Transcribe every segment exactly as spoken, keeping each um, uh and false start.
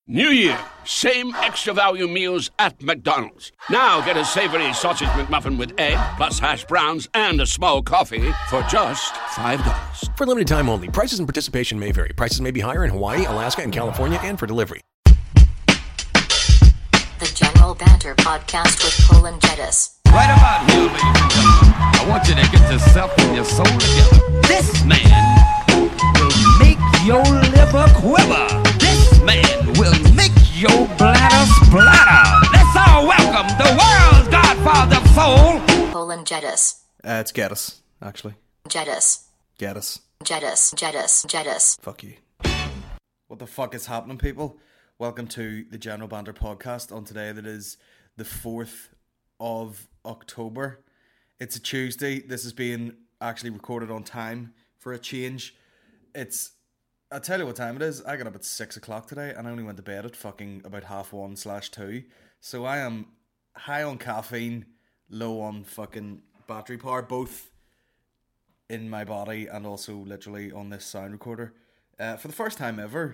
New Year, same extra value meals at McDonald's. Now get a savory sausage McMuffin with egg, plus hash browns and a small coffee for just five dollars. For limited time only. Prices and participation may vary. Prices may be higher in Hawaii, Alaska, and California, and for delivery. The General Banter Podcast with Cole and Jettis. Right about here, ladies and gentlemen, I want you to get yourself and your soul together. This man will make your liver quiver. This man will make your bladder splatter. Let's all welcome the world's godfather of soul, Cole and Jettis. Uh, it's Geddes, actually. Jettis. Geddes. Jettis. Jettis. Jettis. Fuck you. What the fuck is happening, people? Welcome to the General Banter Podcast on today that is the fourth of October. It's a Tuesday. This is being actually recorded on time for a change. It's, I'll tell you what time it is. I got up at six o'clock today and I only went to bed at fucking about half one slash two. So I am high on caffeine, low on fucking battery power, both in my body and also literally on this sound recorder. Uh, for the first time ever,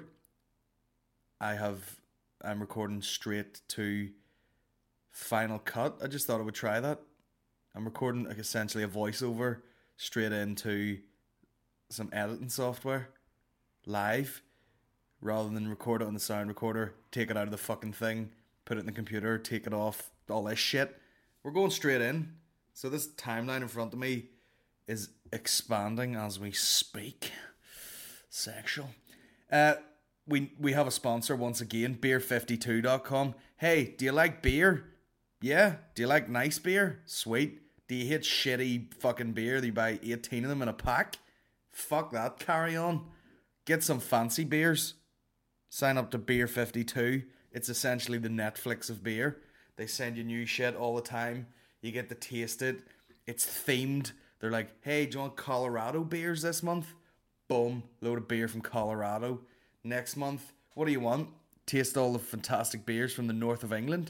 I have, I'm recording straight to Final Cut. I just thought I would try that. I'm recording like essentially a voiceover straight into some editing software live rather than record it on the sound recorder, take it out of the fucking thing, put it in the computer, take it off, all this shit. We're going straight in. So this timeline in front of me is expanding as we speak. Sexual. Uh, we we have a sponsor once again, beer fifty-two dot com. Hey, do you like beer? Yeah? Do you like nice beer? Sweet. Do you hate shitty fucking beer that you buy eighteen of them in a pack? Fuck that, carry on. Get some fancy beers. Sign up to Beer fifty-two. It's essentially the Netflix of beer. They send you new shit all the time. You get to taste it. It's themed. They're like, hey, do you want Colorado beers this month? Boom, load of beer from Colorado. Next month, what do you want? Taste all the fantastic beers from the north of England?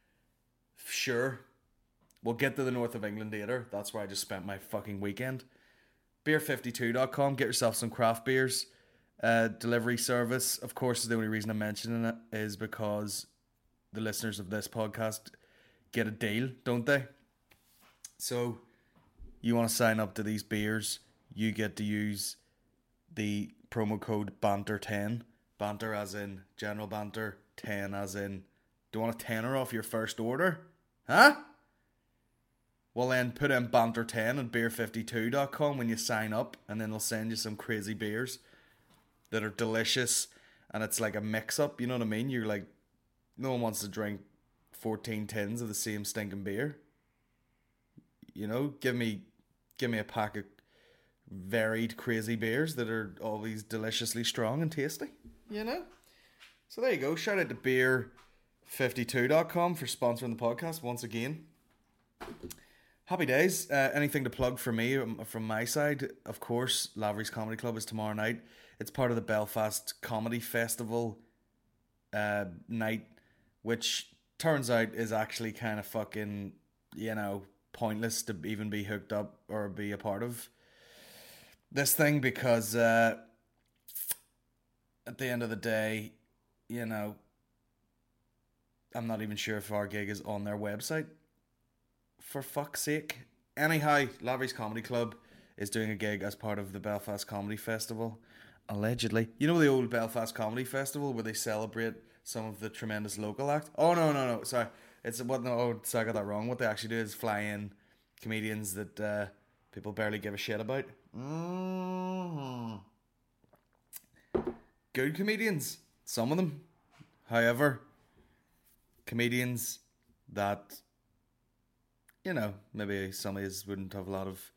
Sure. We'll get to the north of England later. That's where I just spent my fucking weekend. beer fifty-two dot com. Get yourself some craft beers. Uh, delivery service, of course, is the only reason I'm mentioning it is because the listeners of this podcast get a deal, don't they? So, you want to sign up to these beers, you get to use the promo code banter ten. Banter as in general banter, ten as in, do you want a tenner off your first order? Huh? Well then, put in banter ten at beer fifty-two dot com when you sign up, and then they'll send you some crazy beers that are delicious, and it's like a mix-up, you know what I mean? You're like, no one wants to drink fourteen tins of the same stinking beer. You know, give me, give me a pack of varied crazy beers that are always deliciously strong and tasty, you know? So there you go. Shout out to beer fifty-two dot com for sponsoring the podcast once again. Happy days. Uh, anything to plug for me um, from my side? Of course, Lavery's Comedy Club is tomorrow night. It's part of the Belfast Comedy Festival uh, night, which turns out is actually kind of fucking, you know, pointless to even be hooked up or be a part of this thing because uh, at the end of the day, you know, I'm not even sure if our gig is on their website. For fuck's sake. Anyhow, Lavery's Comedy Club is doing a gig as part of the Belfast Comedy Festival. Allegedly. You know the old Belfast Comedy Festival where they celebrate some of the tremendous local acts? Oh, no, no, no. Sorry. It's what? No, oh, sorry, I got that wrong. What they actually do is fly in comedians that uh, people barely give a shit about. Mm-hmm. Good comedians. Some of them. However, comedians that, you know, maybe some of these wouldn't have a lot of...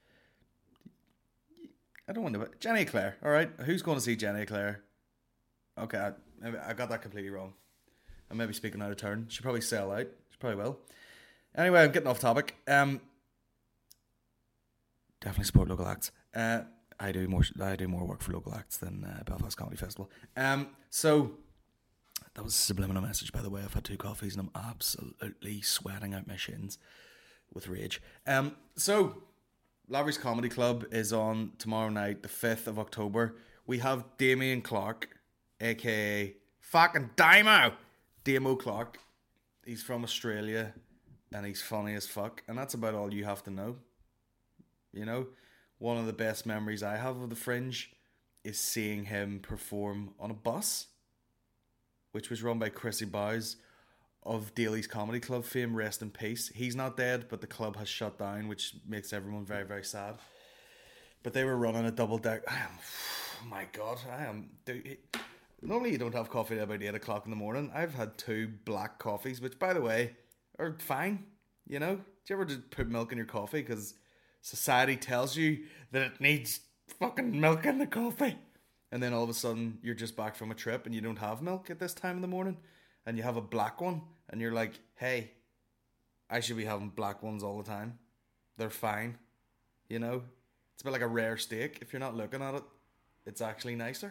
I don't want to... Jenny Eclair, alright? Who's going to see Jenny Eclair? Okay, I, maybe I got that completely wrong. I'm maybe speaking out of turn. She'll probably sell out. She probably will. Anyway, I'm getting off topic. Um, definitely support local acts. Uh, I do more I do more work for local acts than uh, Belfast Comedy Festival. Um, so... That was a subliminal message, by the way. I've had two coffees and I'm absolutely sweating out my shins with rage. Um, so, Lavery's Comedy Club is on tomorrow night, the fifth of October. We have Damien Clark, aka Fucking Damo! Damo Clark. He's from Australia and he's funny as fuck. And that's about all you have to know. You know? One of the best memories I have of the Fringe is seeing him perform on a bus, which was run by Chrissy Bowes of Daly's Comedy Club fame. Rest in peace. He's not dead, but the club has shut down, which makes everyone very, very sad. But they were running a double deck. I am, oh my God, I am. Dude, normally you don't have coffee at about eight o'clock in the morning. I've had two black coffees, which, by the way, are fine. You know, do you ever just put milk in your coffee because society tells you that it needs fucking milk in the coffee, and then all of a sudden you're just back from a trip and you don't have milk at this time in the morning, and you have a black one, and you're like, hey, I should be having black ones all the time. They're fine. You know, it's a bit like a rare steak. If you're not looking at it, it's actually nicer.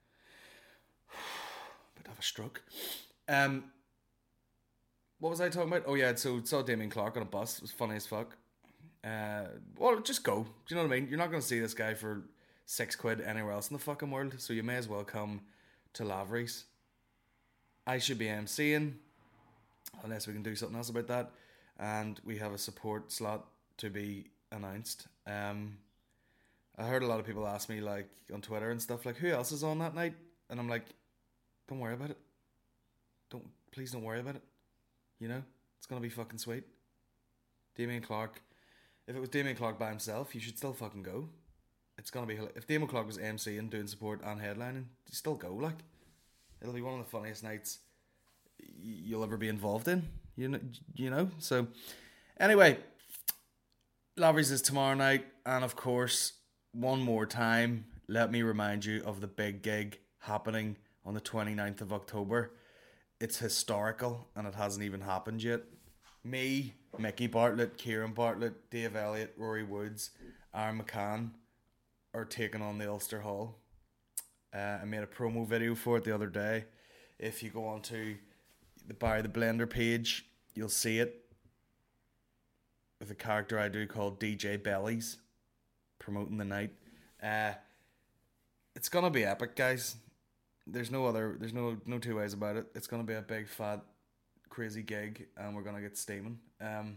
Bit of a stroke. Um, what was I talking about? Oh yeah, so saw Damien Clark on a bus. It was funny as fuck. Uh, well, just go. Do you know what I mean? You're not going to see this guy for six quid anywhere else in the fucking world, so you may as well come to Lavery's. I should be emceeing, unless we can do something else about that, and we have a support slot to be announced. Um, I heard a lot of people ask me, like, on Twitter and stuff, like, who else is on that night? And I'm like, don't worry about it. Don't, please don't worry about it. You know, it's going to be fucking sweet. Damien Clark. If it was Damien Clark by himself, you should still fucking go. It's gonna be... If Damien Clark was emceeing, doing support and headlining, you still go, like. It'll be one of the funniest nights you'll ever be involved in. You know? You know? So, anyway, Lavery's is tomorrow night. And, of course, one more time, let me remind you of the big gig happening on the twenty-ninth of October. It's historical, and it hasn't even happened yet. Me, Mickey Bartlett, Kieran Bartlett, Dave Elliott, Rory Woods, Aaron McCann are taking on the Ulster Hall. Uh, I made a promo video for it the other day. If you go onto the Barry the Blender page, you'll see it with a character I do called D J Bellies promoting the night. Uh, it's gonna be epic, guys. There's no other, there's no no two ways about it. It's gonna be a big fat crazy gig, and we're gonna get steaming. Um,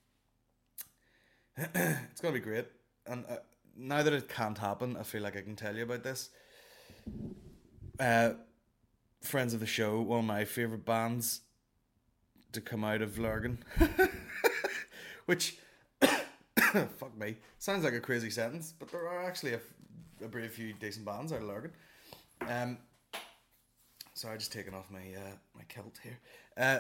it's gonna be great, and uh, now that it can't happen, I feel like I can tell you about this. Uh, friends of the show, one of my favourite bands to come out of Lurgan, which fuck me, sounds like a crazy sentence, but there are actually a, a very few decent bands out of Lurgan. Um, sorry, just taking off my uh, my kilt here. Uh.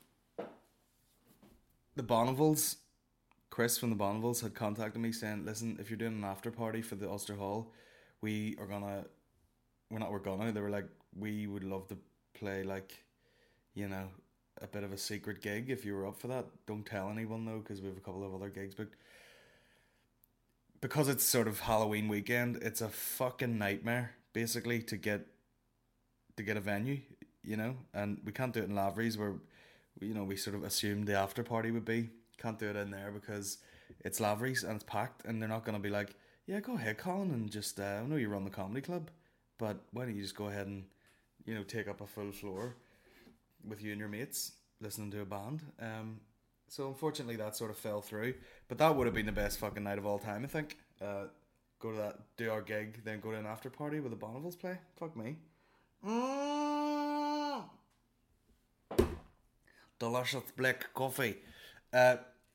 The Bonnevils, Chris from the Bonnevils had contacted me saying, listen, if you're doing an after party for the Ulster Hall, we are gonna, we're not, we're gonna, they were like, we would love to play, like, you know, a bit of a secret gig if you were up for that. Don't tell anyone though, because we have a couple of other gigs, but because it's sort of Halloween weekend, it's a fucking nightmare, basically, to get, to get a venue, you know, and we can't do it in Lavery's where, you know, we sort of assumed the after party would be. Can't do it in there because it's Lavery's and it's packed, and they're not going to be like, yeah, go ahead, Colin, and just, uh, I know you run the comedy club, but why don't you just go ahead and, you know, take up a full floor with you and your mates listening to a band. Um, so unfortunately that sort of fell through, but that would have been the best fucking night of all time, I think. Uh, go to that, do our gig, then go to an after party with the Bonnevils play. Fuck me. Mm. Delicious black coffee. Uh,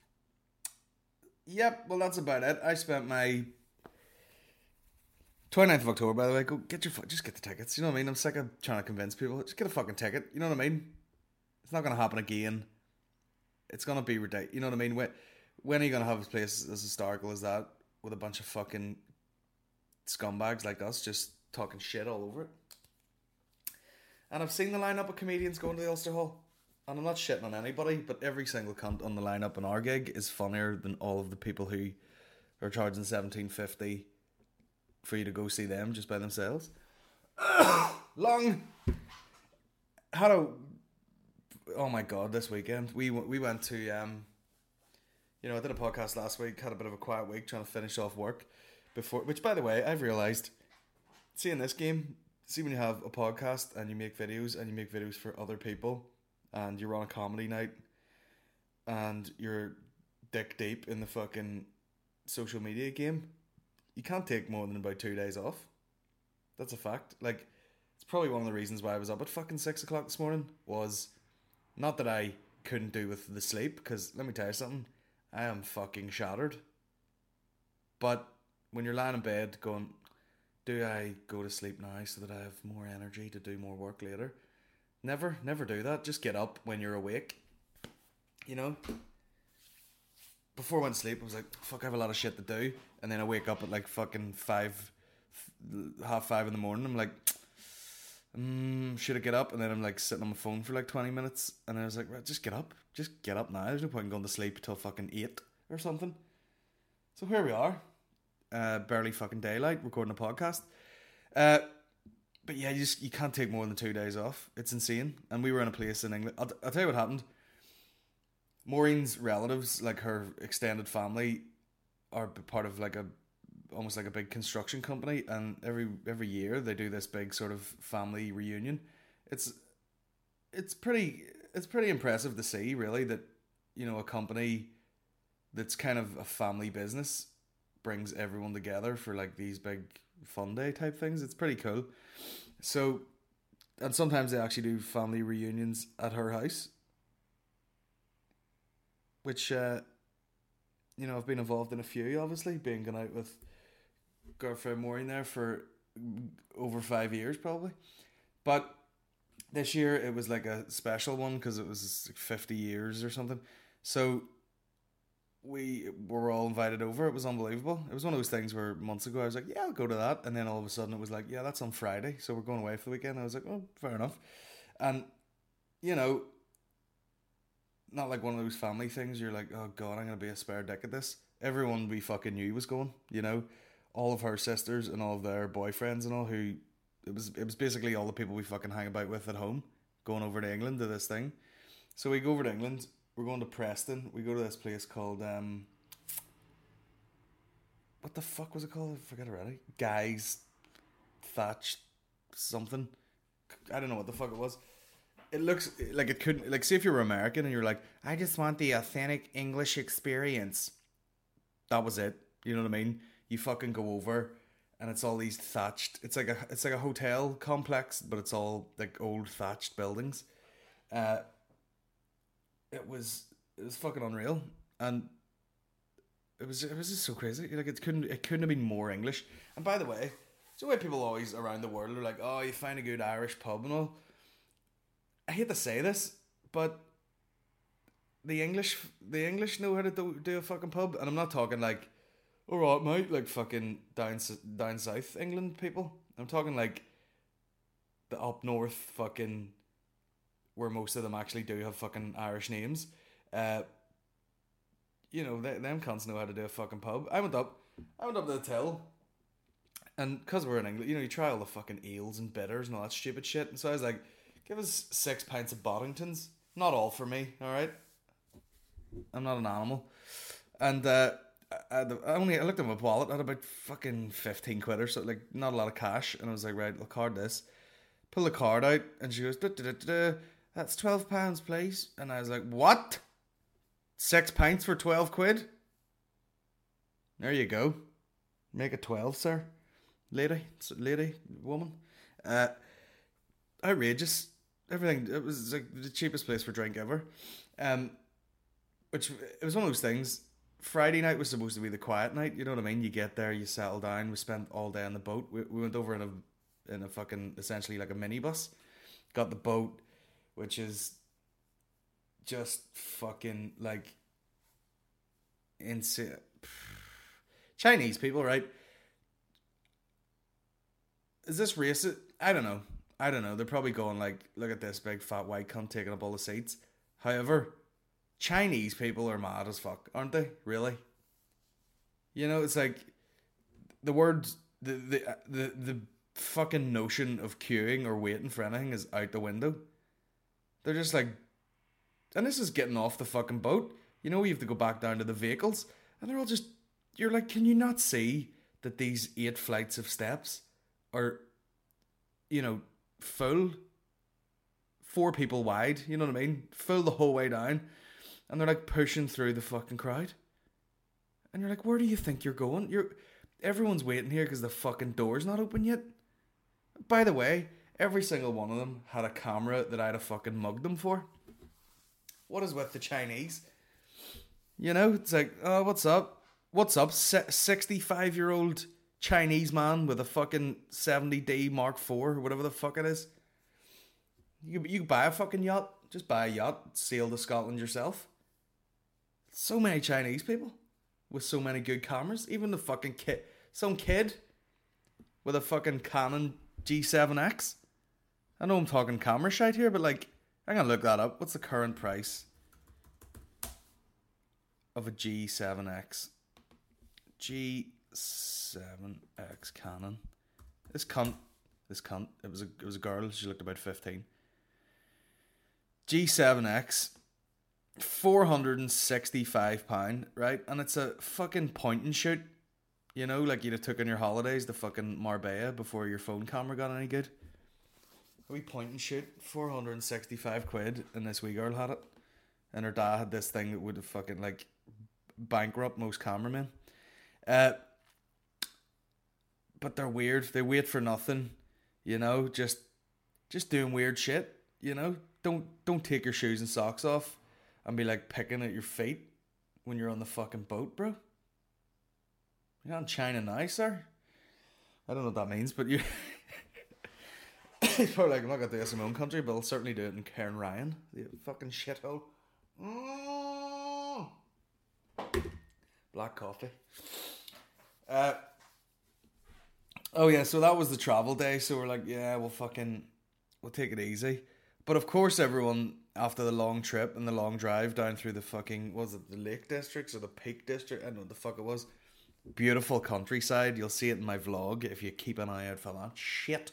yep, well that's about it. I spent my twenty-ninth of October, by the way. Go get your just get the tickets. You know what I mean? I'm sick of trying to convince people. Just get a fucking ticket. You know what I mean? It's not gonna happen again. It's gonna be ridiculous. You know what I mean? When, when are you gonna have a place as historical as that with a bunch of fucking scumbags like us just talking shit all over it? And I've seen the lineup of comedians going to the Ulster Hall. And I'm not shitting on anybody, but every single cunt on the lineup in our gig is funnier than all of the people who are charging seventeen fifty for you to go see them just by themselves. Long. Had a. Oh my god! This weekend we we went to um. You know, I did a podcast last week. Had a bit of a quiet week trying to finish off work before. Which, by the way, I've realised seeing this game see when you have a podcast and you make videos and you make videos for other people and you're on a comedy night and you're dick deep in the fucking social media game, you can't take more than about two days off. That's a fact. Like, it's probably one of the reasons why I was up at fucking six o'clock this morning, was not that I couldn't do with the sleep, because let me tell you something, I am fucking shattered. But when you're lying in bed going, do I go to sleep now so that I have more energy to do more work later? Never, never do that. Just get up when you're awake. You know? Before I went to sleep, I was like, fuck, I have a lot of shit to do. And then I wake up at like fucking five, half five in the morning. I'm like, mm, should I get up? And then I'm like sitting on my phone for like twenty minutes. And I was like, right, just get up. Just get up now. There's no point in going to sleep till fucking eight or something. So here we are. Uh, barely fucking daylight, recording a podcast. Uh, but yeah, you just you can't take more than two days off. It's insane. And we were in a place in England. I'll, I'll tell you what happened. Maureen's relatives, like her extended family, are part of like a almost like a big construction company, and every every year they do this big sort of family reunion. It's it's pretty it's pretty impressive to see, really, that, you know, a company that's kind of a family business brings everyone together for like these big fun day type things. It's pretty cool. So, and sometimes they actually do family reunions at her house, which, uh, you know, I've been involved in a few, obviously, being gone out with girlfriend Maureen there for over five years, probably. But this year it was like a special one because it was like fifty years or something. So we were all invited over. It was unbelievable. It was one of those things where months ago I was like, yeah, I'll go to that. And then all of a sudden it was like, yeah, that's on Friday, so we're going away for the weekend. I was like, oh, fair enough. And, you know, not like one of those family things you're like, oh god, I'm going to be a spare dick at this. Everyone we fucking knew was going, you know, all of her sisters and all of their boyfriends and all, who, it was it was basically all the people we fucking hang about with at home, going over to England to this thing. So we go over to England, we're going to Preston, we go to this place called, um, what the fuck was it called? I forget already. Guy's Thatch something. I don't know what the fuck it was. It looks like it couldn't, like, say if you were American and you're like, I just want the authentic English experience. That was it. You know what I mean? You fucking go over and it's all these thatched, it's like a it's like a hotel complex, but it's all like old thatched buildings. Uh it was it was fucking unreal. And it was it was just so crazy. Like, it couldn't it couldn't have been more English. And by the way, it's the way people always around the world are like, oh, you find a good Irish pub and all. I hate to say this, but the English the English know how to do, do a fucking pub. And I'm not talking like, alright mate, like fucking down down south England people. I'm talking like the up north fucking, where most of them actually do have fucking Irish names. Uh, you know, they, them cunts know how to do a fucking pub. I went up, I went up to the till, and because we're in England, you know, you try all the fucking ales and bitters and all that stupid shit. And so I was like, give us six pints of Boddingtons. Not all for me, alright? I'm not an animal. And uh, I, I only I looked at my wallet, I had about fucking fifteen quid or so, like not a lot of cash. And I was like, right, I'll card this. Pull the card out, and she goes, da, da, da, da, that's twelve pounds, please. And I was like, what? Six pints for twelve quid? There you go. Make it twelve, sir. Lady, lady, woman. Uh, outrageous. Everything. It was like the cheapest place for drink ever. Um, which, it was one of those things. Friday night was supposed to be the quiet night. You know what I mean? You get there, you settle down. We spent all day on the boat. We we went over in a in a fucking, essentially like a minibus. Got the boat, which is just fucking like insane. Chinese people, right? Is this racist? I don't know. I don't know. They're probably going like, look at this big fat white cunt taking up all the seats. However, Chinese people are mad as fuck, aren't they? Really? You know, it's like the word, the the the, the fucking notion of queuing or waiting for anything is out the window. They're just like, and this is getting off the fucking boat. You know, you have to go back down to the vehicles, and they're all just, you're like, can you not see that these eight flights of steps are, you know, full, four people wide, you know what I mean? Full the whole way down. And they're like pushing through the fucking crowd. And you're like, where do you think you're going? You're everyone's waiting here because the fucking door's not open yet. By the way, every single one of them had a camera that I'd have fucking mugged them for. What is with the Chinese? You know, it's like, oh, what's up? What's up? sixty-five-year-old Chinese man with a fucking seventy D Mark four or whatever the fuck it is. You you can buy a fucking yacht. Just buy a yacht, sail to Scotland yourself. So many Chinese people with so many good cameras. Even the fucking kid, some kid with a fucking Canon G seven X. I know I'm talking camera shite here, but like, I'm gonna look that up. What's the current price of a G seven X? G seven X Canon. This cunt, this cunt. It was a it was a girl. She looked about fifteen. G seven X, four hundred and sixty-five pound, right? And it's a fucking point and shoot. You know, like you'd have took on your holidays to fucking Marbella before your phone camera got any good. A wee point and shoot, four hundred and sixty-five quid, and this wee girl had it. And her dad had this thing that would have fucking like bankrupt most cameramen. Uh, but they're weird. They wait for nothing, you know, just just doing weird shit, you know. Don't don't take your shoes and socks off and be like picking at your feet when you're on the fucking boat, bro. You're not in China now, sir. I don't know what that means, but you. He's probably like, I'm not gonna do this in my own country, but I'll certainly do it in Cairn Ryan, the fucking shithole. Mm. Black coffee. Uh. Oh yeah, so that was the travel day. So we're like, yeah, we'll fucking, we'll take it easy. But of course, everyone, after the long trip and the long drive down through the fucking, was it the Lake Districts or the Peak District? I don't know what the fuck it was. Beautiful countryside. You'll see it in my vlog if you keep an eye out for that shit.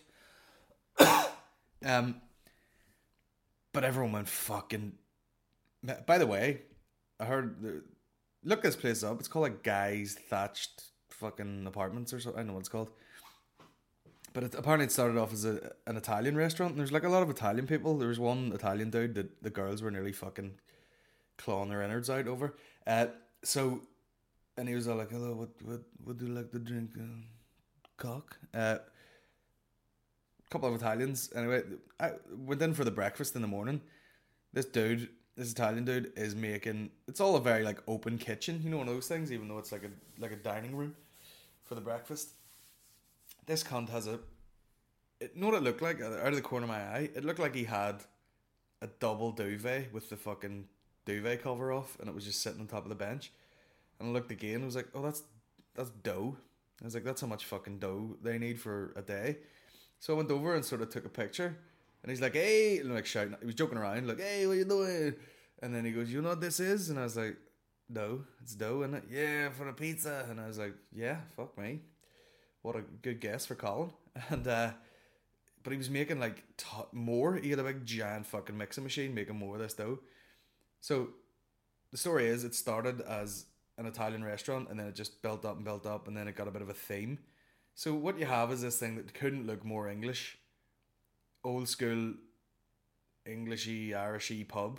um, but everyone went fucking. By the way, I heard. The, look this place up. It's called like Guy's Thatched fucking Apartments or something. I don't know what it's called. But it, apparently it started off as a, an Italian restaurant. And there's like a lot of Italian people. There was one Italian dude that the girls were nearly fucking clawing their innards out over. Uh, so, and he was all like, hello, what what, what do you like to drink? Uh, cock? Uh, couple of Italians. Anyway, I went in for the breakfast in the morning. This dude, this Italian dude is making, it's all a very like open kitchen. You know, one of those things, even though it's like a like a dining room for the breakfast. This cunt has a, it, you know what it looked like? Out of the corner of my eye, it looked like he had a double duvet with the fucking duvet cover off, and it was just sitting on top of the bench. And I looked again, and I was like, oh, that's that's dough. I was like, that's how much fucking dough they need for a day. So I went over and sort of took a picture, and he's like, hey, and like shouting, he was joking around, like, hey, what you doing? And then he goes, you know what this is? And I was like, no, it's dough, isn't it? Yeah, for a pizza. And I was like, yeah, fuck me. What a good guess for Colin. And uh, but he was making like t- more. He had a big giant fucking mixing machine making more of this dough. So the story is, it started as an Italian restaurant, and then it just built up and built up, and then it got a bit of a theme. So what you have is this thing that couldn't look more English, old school Englishy, Irishy pub,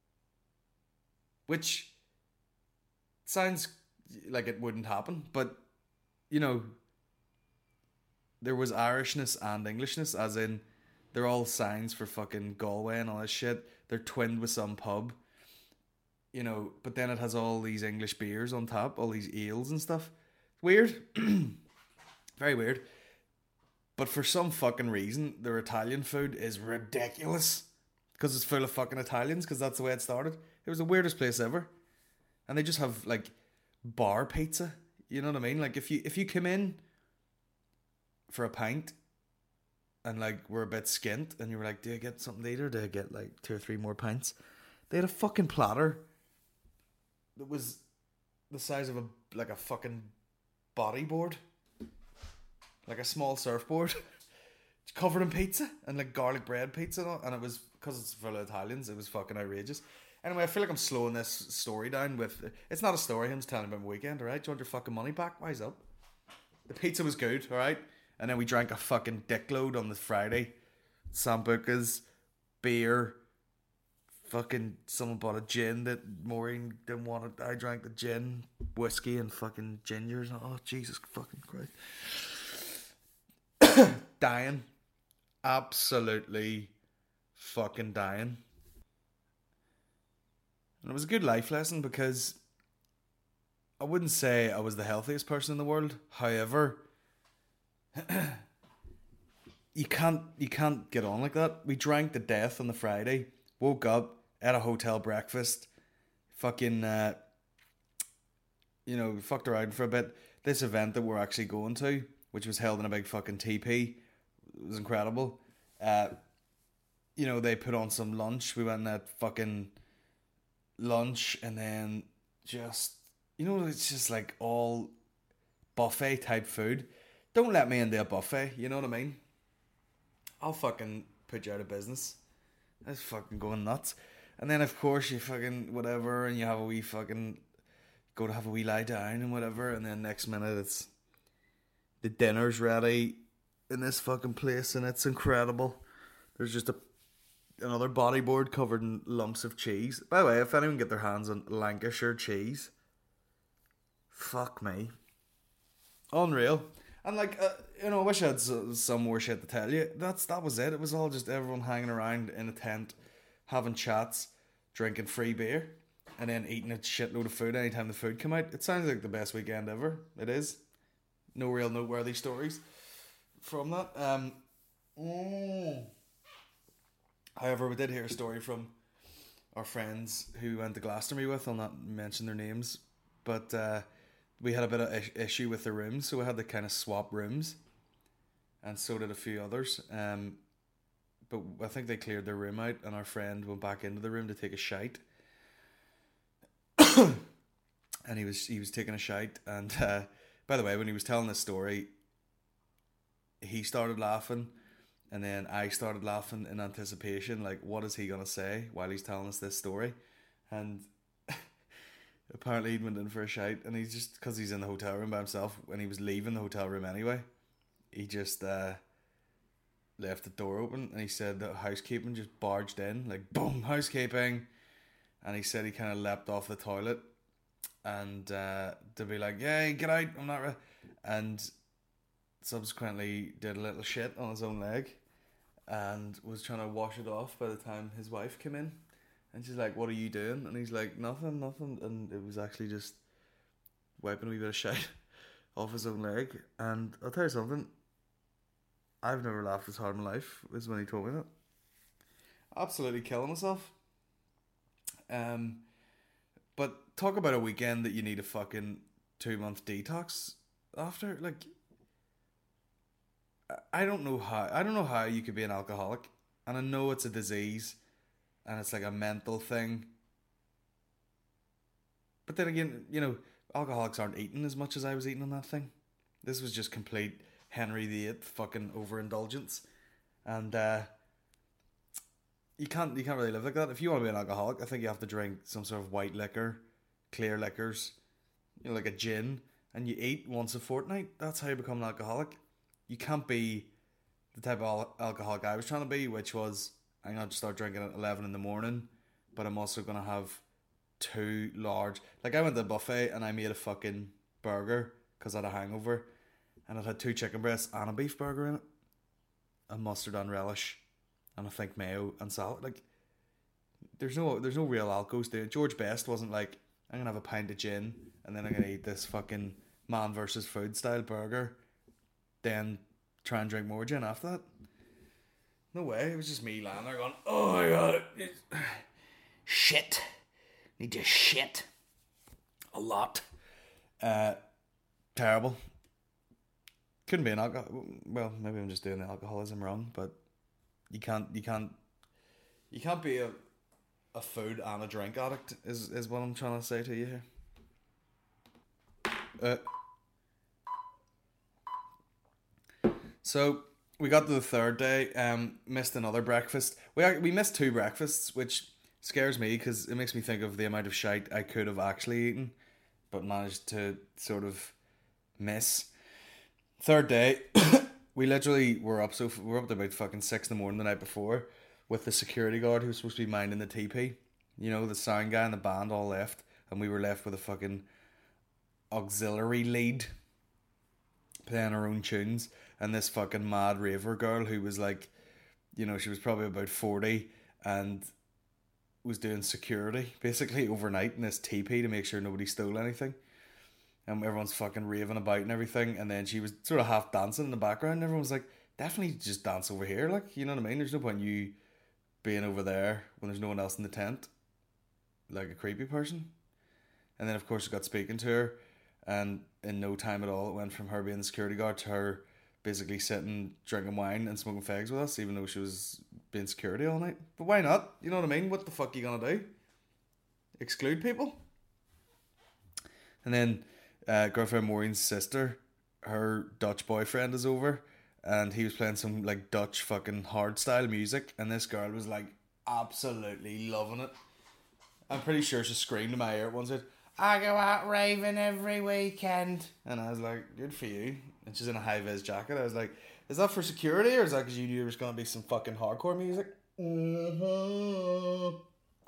which sounds like it wouldn't happen, but you know, there was Irishness and Englishness, as in they're all signs for fucking Galway and all this shit. They're twinned with some pub, you know, but then it has all these English beers on top, all these ales and stuff. Weird. Very weird. But for some fucking reason, their Italian food is ridiculous. Because it's full of fucking Italians, because that's the way it started. It was the weirdest place ever. And they just have, like, bar pizza. You know what I mean? Like, if you if you come in for a pint and like we're a bit skint and you were like, do I get something later, or do I get like two or three more pints? They had a fucking platter that was the size of a like a fucking bodyboard, like a small surfboard, covered in pizza and like garlic bread pizza and, all, and it was, because it's full of Italians, it was fucking outrageous. Anyway, I feel like I'm slowing this story down with, it's not a story, I'm just telling you about my weekend. Alright, do you want your fucking money back? Wise up. The pizza was good, alright. And then we drank a fucking dickload on the Friday. Sambucas, beer, fucking someone bought a gin that Maureen didn't want it. I drank the gin, whiskey and fucking gingers. Oh, Jesus fucking Christ. Dying. Absolutely fucking dying. And it was a good life lesson because I wouldn't say I was the healthiest person in the world. However, you can't you can't get on like that. We drank to death on the Friday, woke up, at a hotel breakfast, fucking, uh, you know, fucked around for a bit. This event that we're actually going to, which was held in a big fucking teepee, it was incredible. Uh, you know, they put on some lunch. We went and had fucking lunch, and then just, you know, it's just like all buffet type food. Don't let me into a buffet, you know what I mean? I'll fucking put you out of business. That's fucking going nuts. And then, of course, you fucking whatever, and you have a wee fucking, go to have a wee lie down and whatever, and then next minute it's, the dinner's ready in this fucking place, and it's incredible. There's just a another bodyboard covered in lumps of cheese. By the way, if anyone get their hands on Lancashire cheese, fuck me. Unreal. And like, uh, you know, I wish I had some more shit to tell you. That's That was it. It was all just everyone hanging around in a tent, having chats, drinking free beer, and then eating a shitload of food anytime the food came out. It sounds like the best weekend ever. It is. No real noteworthy stories from that. Um, mm. However, we did hear a story from our friends who went to Glastonbury with. I'll not mention their names, but uh, we had a bit of is- issue with the rooms, so we had to kind of swap rooms, and so did a few others. Um, but I think they cleared their room out, and our friend went back into the room to take a shite. And he was he was taking a shite, and uh, by the way, when he was telling this story, he started laughing, and then I started laughing in anticipation, like, what is he gonna say while he's telling us this story? And apparently he'd went in for a shite, and he's just, because he's in the hotel room by himself, when he was leaving the hotel room anyway, he just uh, left the door open, and he said that housekeeping just barged in, like, boom, housekeeping, and he said he kind of leapt off the toilet, and uh, to be like, yeah, get out, I'm not re-, and subsequently did a little shit on his own leg, and was trying to wash it off by the time his wife came in. And she's like, what are you doing? And he's like, nothing, nothing. And it was actually just wiping a wee bit of shit off his own leg. And I'll tell you something, I've never laughed as hard in my life as when he told me that. Absolutely killing myself. Um, but talk about a weekend that you need a fucking two month detox after. Like, I don't know how, I don't know how you could be an alcoholic. And I know it's a disease, and it's like a mental thing. But then again, you know, alcoholics aren't eating as much as I was eating on that thing. This was just complete Henry the Eighth fucking overindulgence. And uh, you can't you can't really live like that. If you want to be an alcoholic, I think you have to drink some sort of white liquor, clear liquors, you know, like a gin, and you eat once a fortnight. That's how you become an alcoholic. You can't be the type of al- alcoholic I was trying to be, which was, I'm going to start drinking at eleven in the morning, but I'm also going to have two large... Like, I went to a buffet and I made a fucking burger because I had a hangover, and it had two chicken breasts and a beef burger in it, and mustard and relish, and I think mayo and salad. Like, there's no there's no real alcos to it. George Best wasn't like, I'm going to have a pint of gin, and then I'm going to eat this fucking man versus food style burger, then try and drink more gin after that. No way. It was just me lying there going, oh my god, it's... shit. Need to shit a lot. Uh, terrible. Couldn't be an alcohol. Well, maybe I'm just doing the alcoholism wrong, but you can't. You can't. You can't be a a food and a drink addict. Is is what I'm trying to say to you here. Uh. So we got to the third day. Um, missed another breakfast. We we missed two breakfasts, which scares me because it makes me think of the amount of shite I could have actually eaten, but managed to sort of miss. Third day, We literally were up so we were up to about fucking six in the morning the night before with the security guard who was supposed to be minding the T P. You know, the sound guy and the band all left, and we were left with a fucking auxiliary lead playing her own tunes, and this fucking mad raver girl who was like, you know, she was probably about forty and was doing security basically overnight in this T P to make sure nobody stole anything. And everyone's fucking raving about and everything, and then she was sort of half dancing in the background, and everyone was like, definitely just dance over here, like, you know what I mean? There's no point in you being over there when there's no one else in the tent, like a creepy person. And then of course I got speaking to her, and in no time at all it went from her being the security guard to her basically sitting, drinking wine and smoking fags with us, even though she was being security all night. But why not? You know what I mean? What the fuck are you gonna do? Exclude people? And then uh, girlfriend Maureen's sister, her Dutch boyfriend is over, and he was playing some like Dutch fucking hardstyle music, and this girl was like absolutely loving it. I'm pretty sure she screamed in my ear at one stage, I go out raving every weekend. And I was like, good for you. And she's in a high-vis jacket. I was like, is that for security, or is that because you knew there was going to be some fucking hardcore music? Mm-hmm.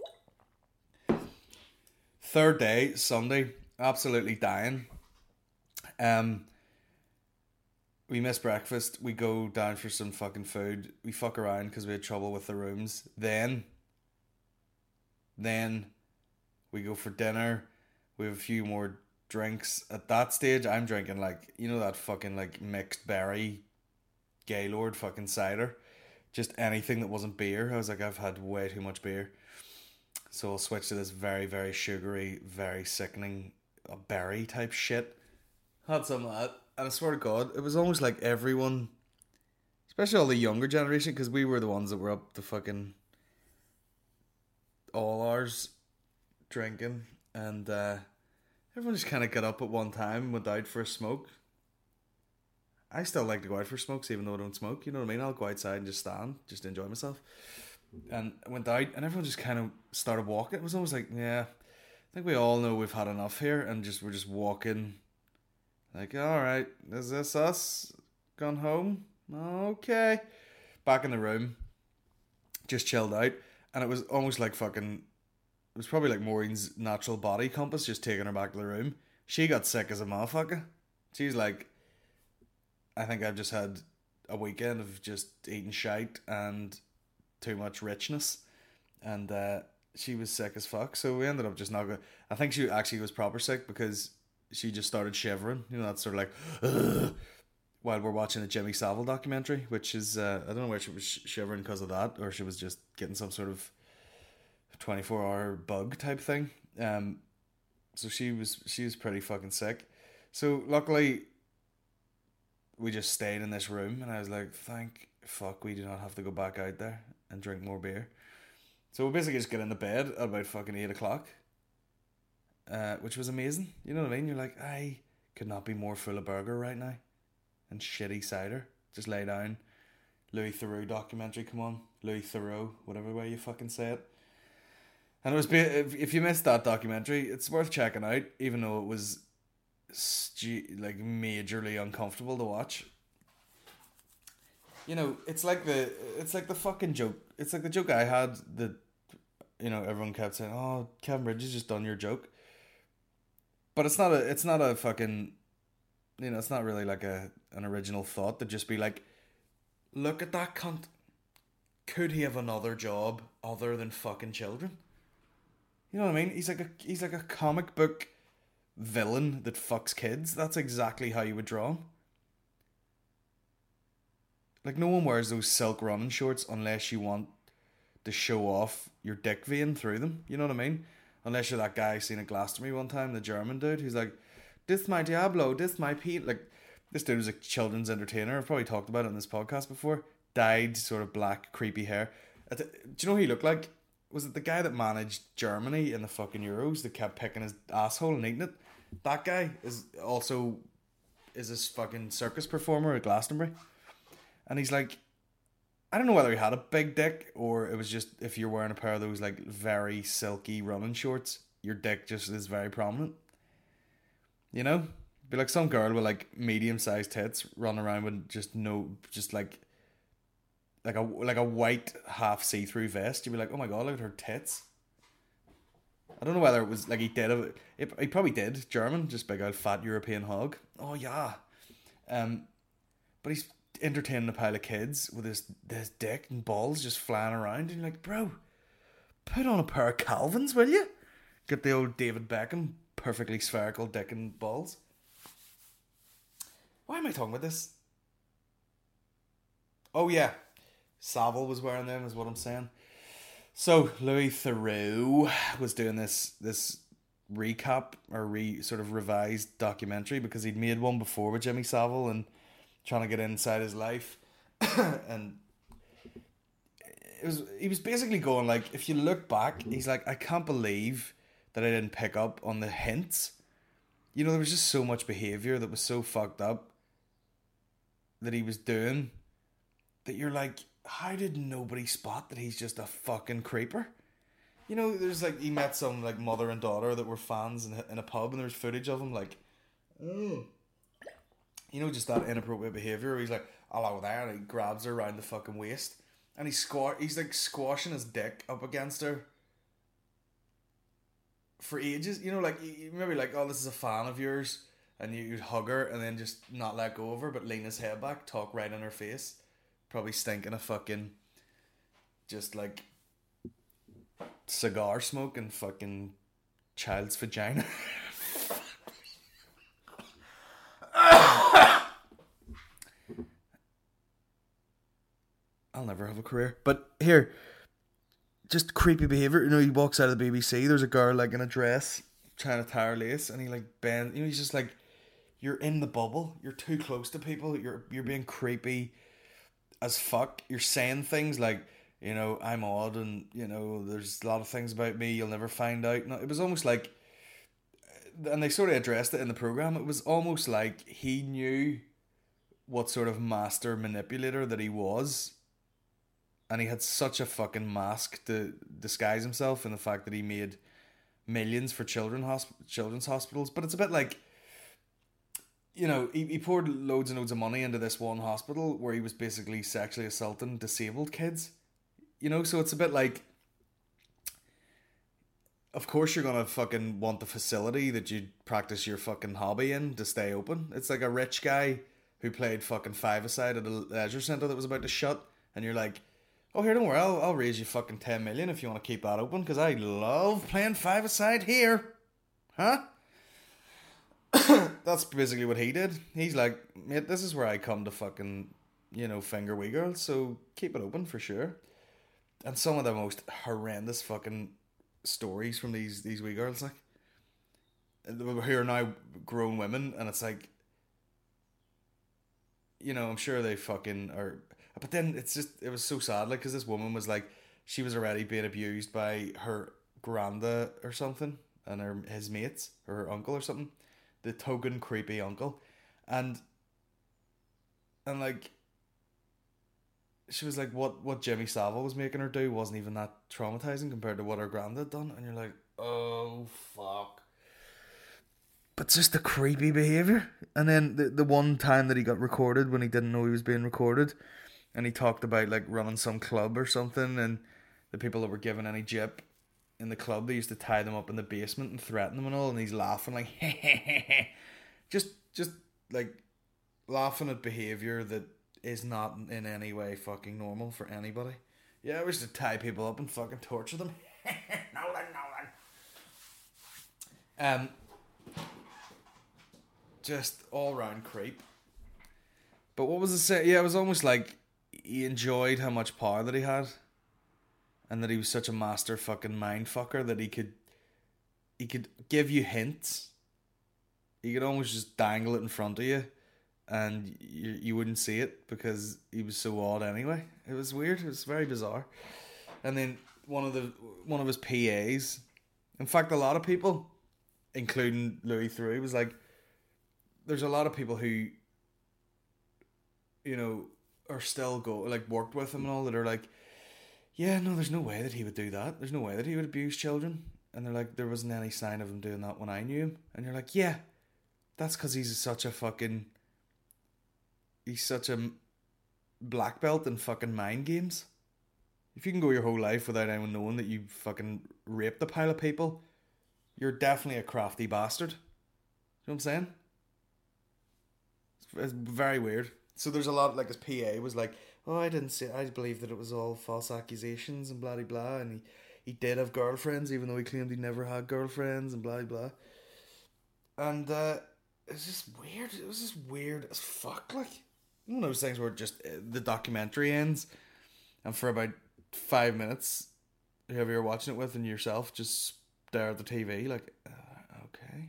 Third day, Sunday, absolutely dying. Um, we miss breakfast. We go down for some fucking food. We fuck around because we had trouble with the rooms. Then, then we go for dinner. We have a few more drinks. At that stage, I'm drinking like, you know, that fucking like mixed berry Gaylord fucking cider. Just anything that wasn't beer. I was like, I've had way too much beer. So I'll switch to this very, very sugary, very sickening uh, berry type shit. Had some of that. And I swear to God, it was almost like everyone, especially all the younger generation, because we were the ones that were up to fucking all hours drinking. And uh, everyone just kind of got up at one time and went out for a smoke. I still like to go out for smokes even though I don't smoke, you know what I mean? I'll go outside and just stand, just enjoy myself. And I went out and everyone just kind of started walking. It was almost like, yeah, I think we all know we've had enough here, and just we're just walking like, alright, is this us? Gone home? Okay. Back in the room, just chilled out, and it was almost like fucking, it was probably like Maureen's natural body compass just taking her back to the room. She got sick as a motherfucker. She's like, I think I've just had a weekend of just eating shite and too much richness, and uh, she was sick as fuck. So we ended up just not going. I think she actually was proper sick because she just started shivering. You know, that's sort of like, ugh, while we're watching a Jimmy Savile documentary, which is uh, I don't know whether she was shivering because of that or she was just getting some sort of twenty-four hour bug type thing. Um, so she was she was pretty fucking sick. So luckily, we just stayed in this room, and I was like, thank fuck we do not have to go back out there and drink more beer. So we basically just get into bed at about fucking eight o'clock, uh, which was amazing. You know what I mean? You're like, I could not be more full of burger right now and shitty cider. Just lay down. Louis Theroux documentary, come on. Louis Theroux, whatever way you fucking say it. And it was, if, if you missed that documentary, it's worth checking out, even though it was stu- like majorly uncomfortable to watch. You know, it's like the it's like the fucking joke. It's like the joke I had that, you know, everyone kept saying, "Oh, Kevin Bridges just done your joke," but it's not a it's not a fucking, you know, it's not really like a an original thought to just be like, look at that cunt. Could he have another job other than fucking children? You know what I mean? He's like a he's like a comic book villain that fucks kids. That's exactly how you would draw him. Like, no one wears those silk running shorts unless you want to show off your dick vein through them. You know what I mean? Unless you're that guy I seen at Glastonbury one time, the German dude, who's like, this my Diablo, this my Pete. Like, this dude was a children's entertainer. I've probably talked about it on this podcast before. Dyed sort of black, creepy hair. Do you know who he looked like? Was it the guy that managed Germany in the fucking Euros that kept picking his asshole and eating it? That guy is also is this fucking circus performer at Glastonbury. And he's like, I don't know whether he had a big dick or it was just if you're wearing a pair of those like very silky running shorts, your dick just is very prominent. You know? Be like some girl with like medium sized tits running around with just no, just like, like a like a white half see through vest. You'd be like, oh my god, look at her tits. I don't know whether it was like he did it. it he probably did German, just big old fat European hog. Oh yeah, um, but he's entertaining a pile of kids with his his dick and balls just flying around, and you're like, bro, put on a pair of Calvins, will you? Get the old David Beckham perfectly spherical dick and balls. Why am I talking about this? Oh yeah, Savile was wearing them, is what I'm saying. So Louis Theroux was doing this this recap or re sort of revised documentary because he'd made one before with Jimmy Savile and trying to get inside his life, and it was he was basically going like, if you look back, he's like, I can't believe that I didn't pick up on the hints. You know, there was just so much behavior that was so fucked up that he was doing that you're like, how did nobody spot that he's just a fucking creeper? You know, there's like, he met some like mother and daughter that were fans in a, in a pub, and there was footage of him like, mm. you know, just that inappropriate behaviour. He's like, hello there, and he grabs her around the fucking waist, and he's squat, he's like squashing his dick up against her for ages. You know, like, maybe like, oh, this is a fan of yours, and you, you'd hug her and then just not let go of her, but lean his head back, talk right in her face. Probably stinking of fucking just like cigar smoke and fucking child's vagina. I'll never have a career. But here, just creepy behaviour. You know, he walks out of the B B C, there's a girl like in a dress trying to tie her lace, and he like bends, you know, he's just like, you're in the bubble, you're too close to people, you're you're being creepy as fuck. You're saying things like, you know, I'm odd, and you know, there's a lot of things about me you'll never find out. No, it was almost like, and they sort of addressed it in the program, it was almost like he knew what sort of master manipulator that he was, and he had such a fucking mask to disguise himself in the fact that he made millions for children hosp- children's hospitals. But it's a bit like, you know, he, he poured loads and loads of money into this one hospital where he was basically sexually assaulting disabled kids. You know, so it's a bit like, of course you're gonna fucking want the facility that you practice your fucking hobby in to stay open. It's like a rich guy who played fucking five-a-side at a leisure centre that was about to shut, and you're like, oh, here, don't worry, I'll, I'll raise you fucking ten million if you want to keep that open, because I love playing five-a-side here. Huh? That's basically what he did. He's like, mate, this is where I come to fucking, you know, finger wee girls, so keep it open for sure. And some of the most horrendous fucking stories from these these wee girls, like, who are now grown women, and it's like, you know, I'm sure they fucking are, but then it's just, it was so sad, like, because this woman was like, she was already being abused by her granda or something, and her his mates, or her uncle or something, the token creepy uncle, and and like, she was like, what what Jimmy Savile was making her do wasn't even that traumatizing compared to what her granddad had done, and you're like, oh fuck. But just the creepy behaviour. And then the the one time that he got recorded when he didn't know he was being recorded, and he talked about like running some club or something, and the people that were given any jip in the club, they used to tie them up in the basement and threaten them and all, and he's laughing like just just like laughing at behaviour that is not in any way fucking normal for anybody. Yeah, we used to tie people up and fucking torture them. Nolan, Nolan. Um just all round creep. But what was it say? Yeah, it was almost like he enjoyed how much power that he had, and that he was such a master fucking mind fucker that he could he could give you hints. He could almost just dangle it in front of you, and you you wouldn't see it because he was so odd anyway. It was weird. It was very bizarre. And then one of the one of his P As, in fact, a lot of people, including Louis Theroux, was like, there's a lot of people who, you know, are still go like worked with him and all, that are like, yeah, no, there's no way that he would do that. There's no way that he would abuse children. And they're like, there wasn't any sign of him doing that when I knew him. And you're like, yeah, That's because he's such a fucking... He's such a black belt in fucking mind games. If you can go your whole life without anyone knowing that you fucking raped a pile of people, you're definitely a crafty bastard. You know what I'm saying? It's, it's very weird. So there's a lot, like his P A was like, oh, I didn't say, I believe that it was all false accusations and blah blah blah, and he, he did have girlfriends even though he claimed he never had girlfriends and blah blah. And uh, it's just weird. It was just weird as fuck. Like, one of those things where just uh, the documentary ends, and for about five minutes, whoever you're watching it with and yourself just stare at the T V like, uh, okay.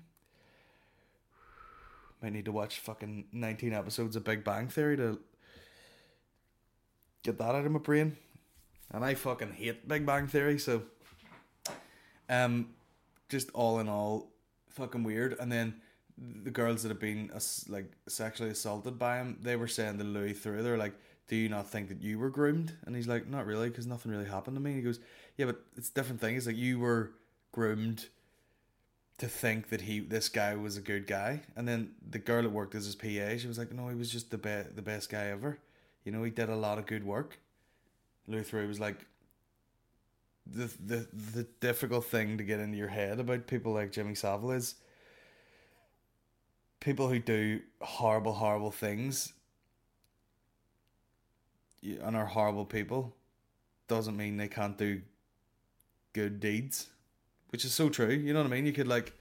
Might need to watch fucking nineteen episodes of Big Bang Theory to get that out of my brain. And I fucking hate Big Bang Theory, so um, just all in all, fucking weird. And then the girls that have been as, like sexually assaulted by him, they were saying to Louis Theroux, they're like, do you not think that you were groomed? And he's like, not really, because nothing really happened to me. And he goes, yeah, but it's a different thing. It's like, you were groomed to think that he, this guy was a good guy. And then the girl that worked as his P A, she was like, no, he was just the be- the best guy ever. You know, he did a lot of good work. Louis Theroux was like, the the the difficult thing to get into your head about people like Jimmy Savile is people who do horrible, horrible things and are horrible people doesn't mean they can't do good deeds, which is so true. You know what I mean? You could like,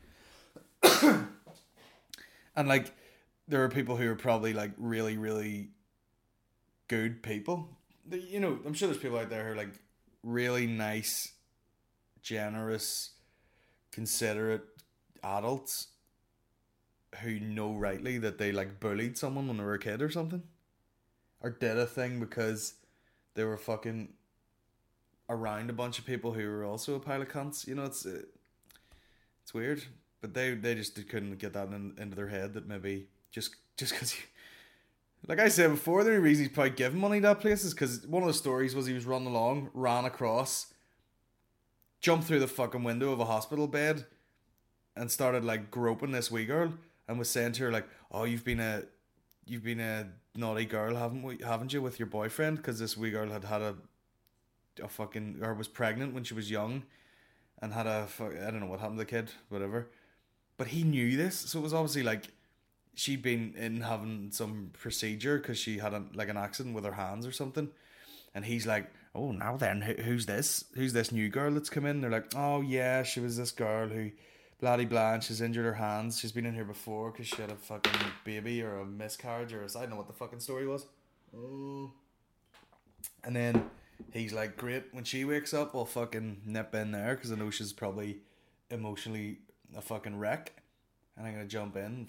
and like, there are people who are probably like really, really good people. You know, I'm sure there's people out there who are like really nice, generous, considerate adults who know rightly that they like bullied someone when they were a kid or something, or did a thing because they were fucking around a bunch of people who were also a pile of cunts. You know, it's uh, it's weird, but they they just couldn't get that in, into their head that maybe just just because you, like I said before, the only reason he's probably giving money to that place is because one of the stories was he was running along, ran across, jumped through the fucking window of a hospital bed, and started like groping this wee girl, and was saying to her like, "Oh, you've been a, you've been a naughty girl, haven't we? Haven't you, with your boyfriend? Because this wee girl had had a, a fucking, or was pregnant when she was young, and had a, I don't know what happened to the kid, whatever. But he knew this, so it was obviously like she'd been in having some procedure because she had a, like an accident with her hands or something, and he's like, oh, now then, who, who's this? Who's this new girl that's come in? They're like, oh yeah, she was this girl who, blah de blah, and she's injured her hands. She's been in here before because she had a fucking baby or a miscarriage or a, I don't know what the fucking story was. Oh. And then he's like, great, when she wakes up, I'll fucking nip in there because I know she's probably emotionally a fucking wreck, and I'm gonna jump in.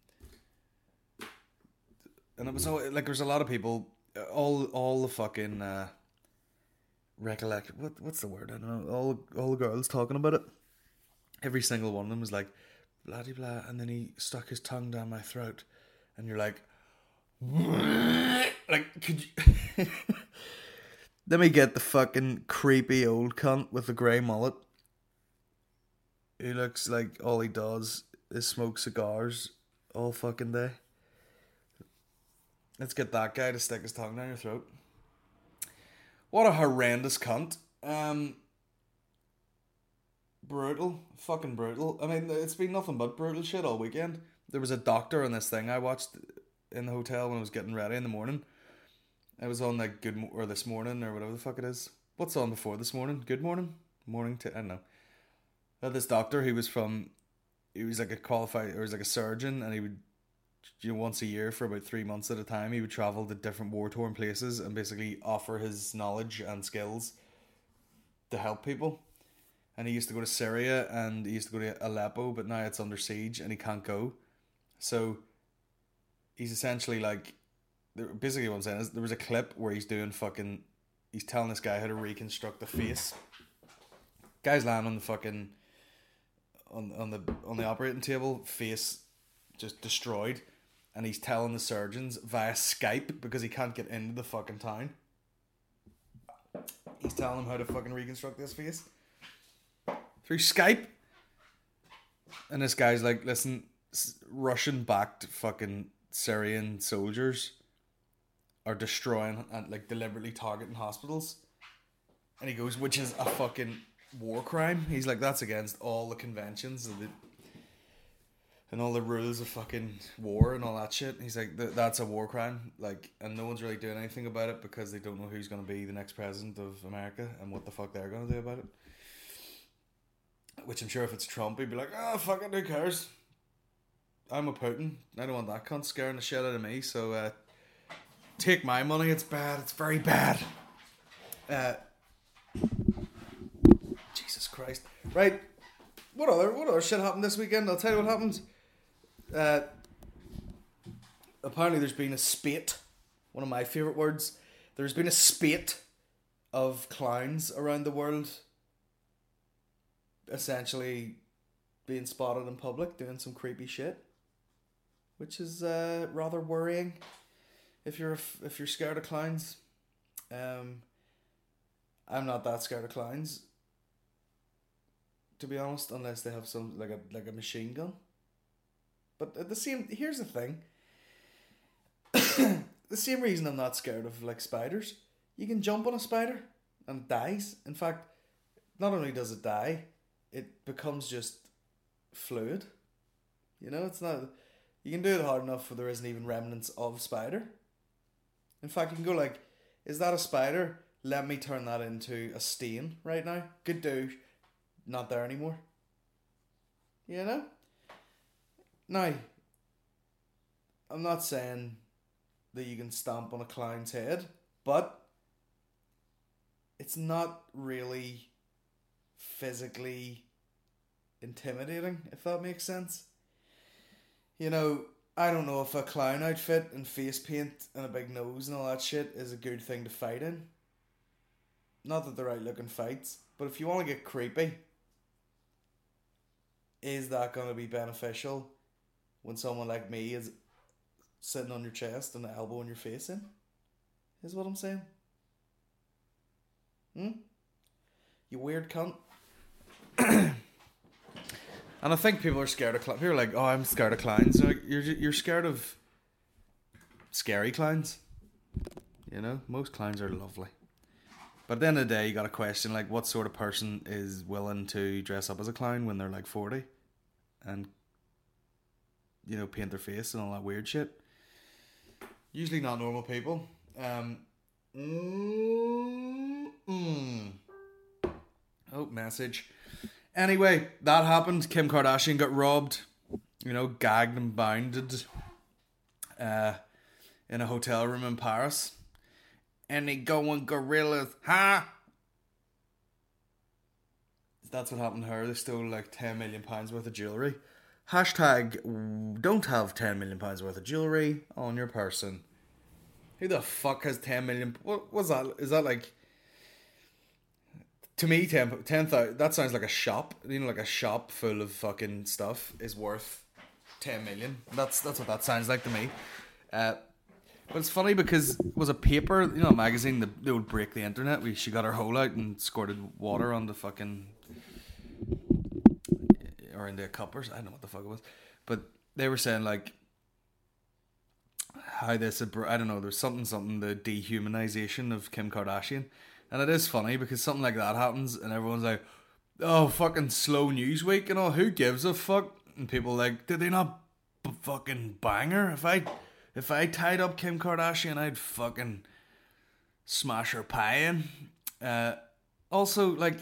And it was all, like, there's a lot of people, all all the fucking uh, recollect, what what's the word? I don't know. All all the girls talking about it. Every single one of them was like, blah de blah, and then he stuck his tongue down my throat, and you're like, like, could you? Let me get the fucking creepy old cunt with the grey mullet, who looks like all he does is smoke cigars all fucking day. Let's get that guy to stick his tongue down your throat. What a horrendous cunt. Um, brutal. Fucking brutal. I mean, it's been nothing but brutal shit all weekend. There was a doctor on this thing I watched in the hotel when I was getting ready in the morning. I was on like Good Mo- or This Morning or whatever the fuck it is. What's on before This Morning? Good Morning? Morning to, I don't know. I had this doctor who was from, he was like a qualified, or he was like a surgeon, and he would, you know, once a year for about three months at a time, he would travel to different war-torn places and basically offer his knowledge and skills to help people. And he used to go to Syria, and he used to go to Aleppo, but now it's under siege and he can't go. So he's essentially like, basically what I'm saying is, there was a clip where he's doing fucking, he's telling this guy how to reconstruct the face. Guy's lying on the fucking, on on the on the operating table, face just destroyed. And he's telling the surgeons via Skype, because he can't get into the fucking town, he's telling them how to fucking reconstruct this face through Skype. And this guy's like, listen, Russian-backed fucking Syrian soldiers are destroying and like deliberately targeting hospitals. And he goes, which is a fucking war crime. He's like, that's against all the conventions and the and all the rules of fucking war and all that shit. He's like, that's a war crime. Like, and no one's really doing anything about it because they don't know who's going to be the next president of America and what the fuck they're going to do about it. Which I'm sure if it's Trump, he'd be like, oh, fuck it, who cares? I'm a Putin. I don't want that cunt scaring the shit out of me. So, uh, take my money. It's bad. It's very bad. Uh, Jesus Christ. Right. What other, what other shit happened this weekend? I'll tell you what happened. Uh, apparently there's been a spate, one of my favourite words, there's been a spate of clowns around the world essentially being spotted in public doing some creepy shit, which is uh, rather worrying if you're if you're scared of clowns. Um, I'm not that scared of clowns, to be honest, unless they have some like a like a machine gun. But at the same, here's the thing. The same reason I'm not scared of like spiders. You can jump on a spider and it dies. In fact, not only does it die, it becomes just fluid. You know, it's not. You can do it hard enough where there isn't even remnants of spider. In fact, you can go like, "Is that a spider? Let me turn that into a stain right now." Good do. Not there anymore. You know? Now, I'm not saying that you can stomp on a clown's head, but it's not really physically intimidating, if that makes sense. You know, I don't know if a clown outfit and face paint and a big nose and all that shit is a good thing to fight in. Not that they're out looking fights, but if you want to get creepy, is that going to be beneficial when someone like me is sitting on your chest and an elbow in your face in? Is what I'm saying. Hmm? You weird cunt. And I think people are scared of clowns. People are like, oh, I'm scared of clowns. Like, you're, you're scared of scary clowns. You know? Most clowns are lovely. But at the end of the day, you got to question, like, what sort of person is willing to dress up as a clown when they're like forty and, you know, paint their face and all that weird shit. Usually not normal people. Um, mm, mm. Oh, message. Anyway, that happened. Kim Kardashian got robbed, you know, gagged and bounded uh, in a hotel room in Paris. And they going gorillas, huh? That's what happened to her. They stole like ten million pounds worth of jewellery. Hashtag don't have ten million pounds worth of jewellery on your person. Who the fuck has ten million? What was that? Is that like... To me, ten, ten thousand, that sounds like a shop. You know, like a shop full of fucking stuff is worth ten million. That's that's what that sounds like to me. Uh, but it's funny because it was a paper, you know, a magazine that, that would break the internet. We She got her hole out and squirted water on the fucking... Or into a cup or I don't know what the fuck it was. But they were saying, like, how this... I don't know, there's something, something, the dehumanization of Kim Kardashian. And it is funny because something like that happens and everyone's like, oh, fucking slow news week and all, who gives a fuck? And people are like, did they not b- fucking bang her? If I, if I tied up Kim Kardashian, I'd fucking smash her pie in. Uh, also, like,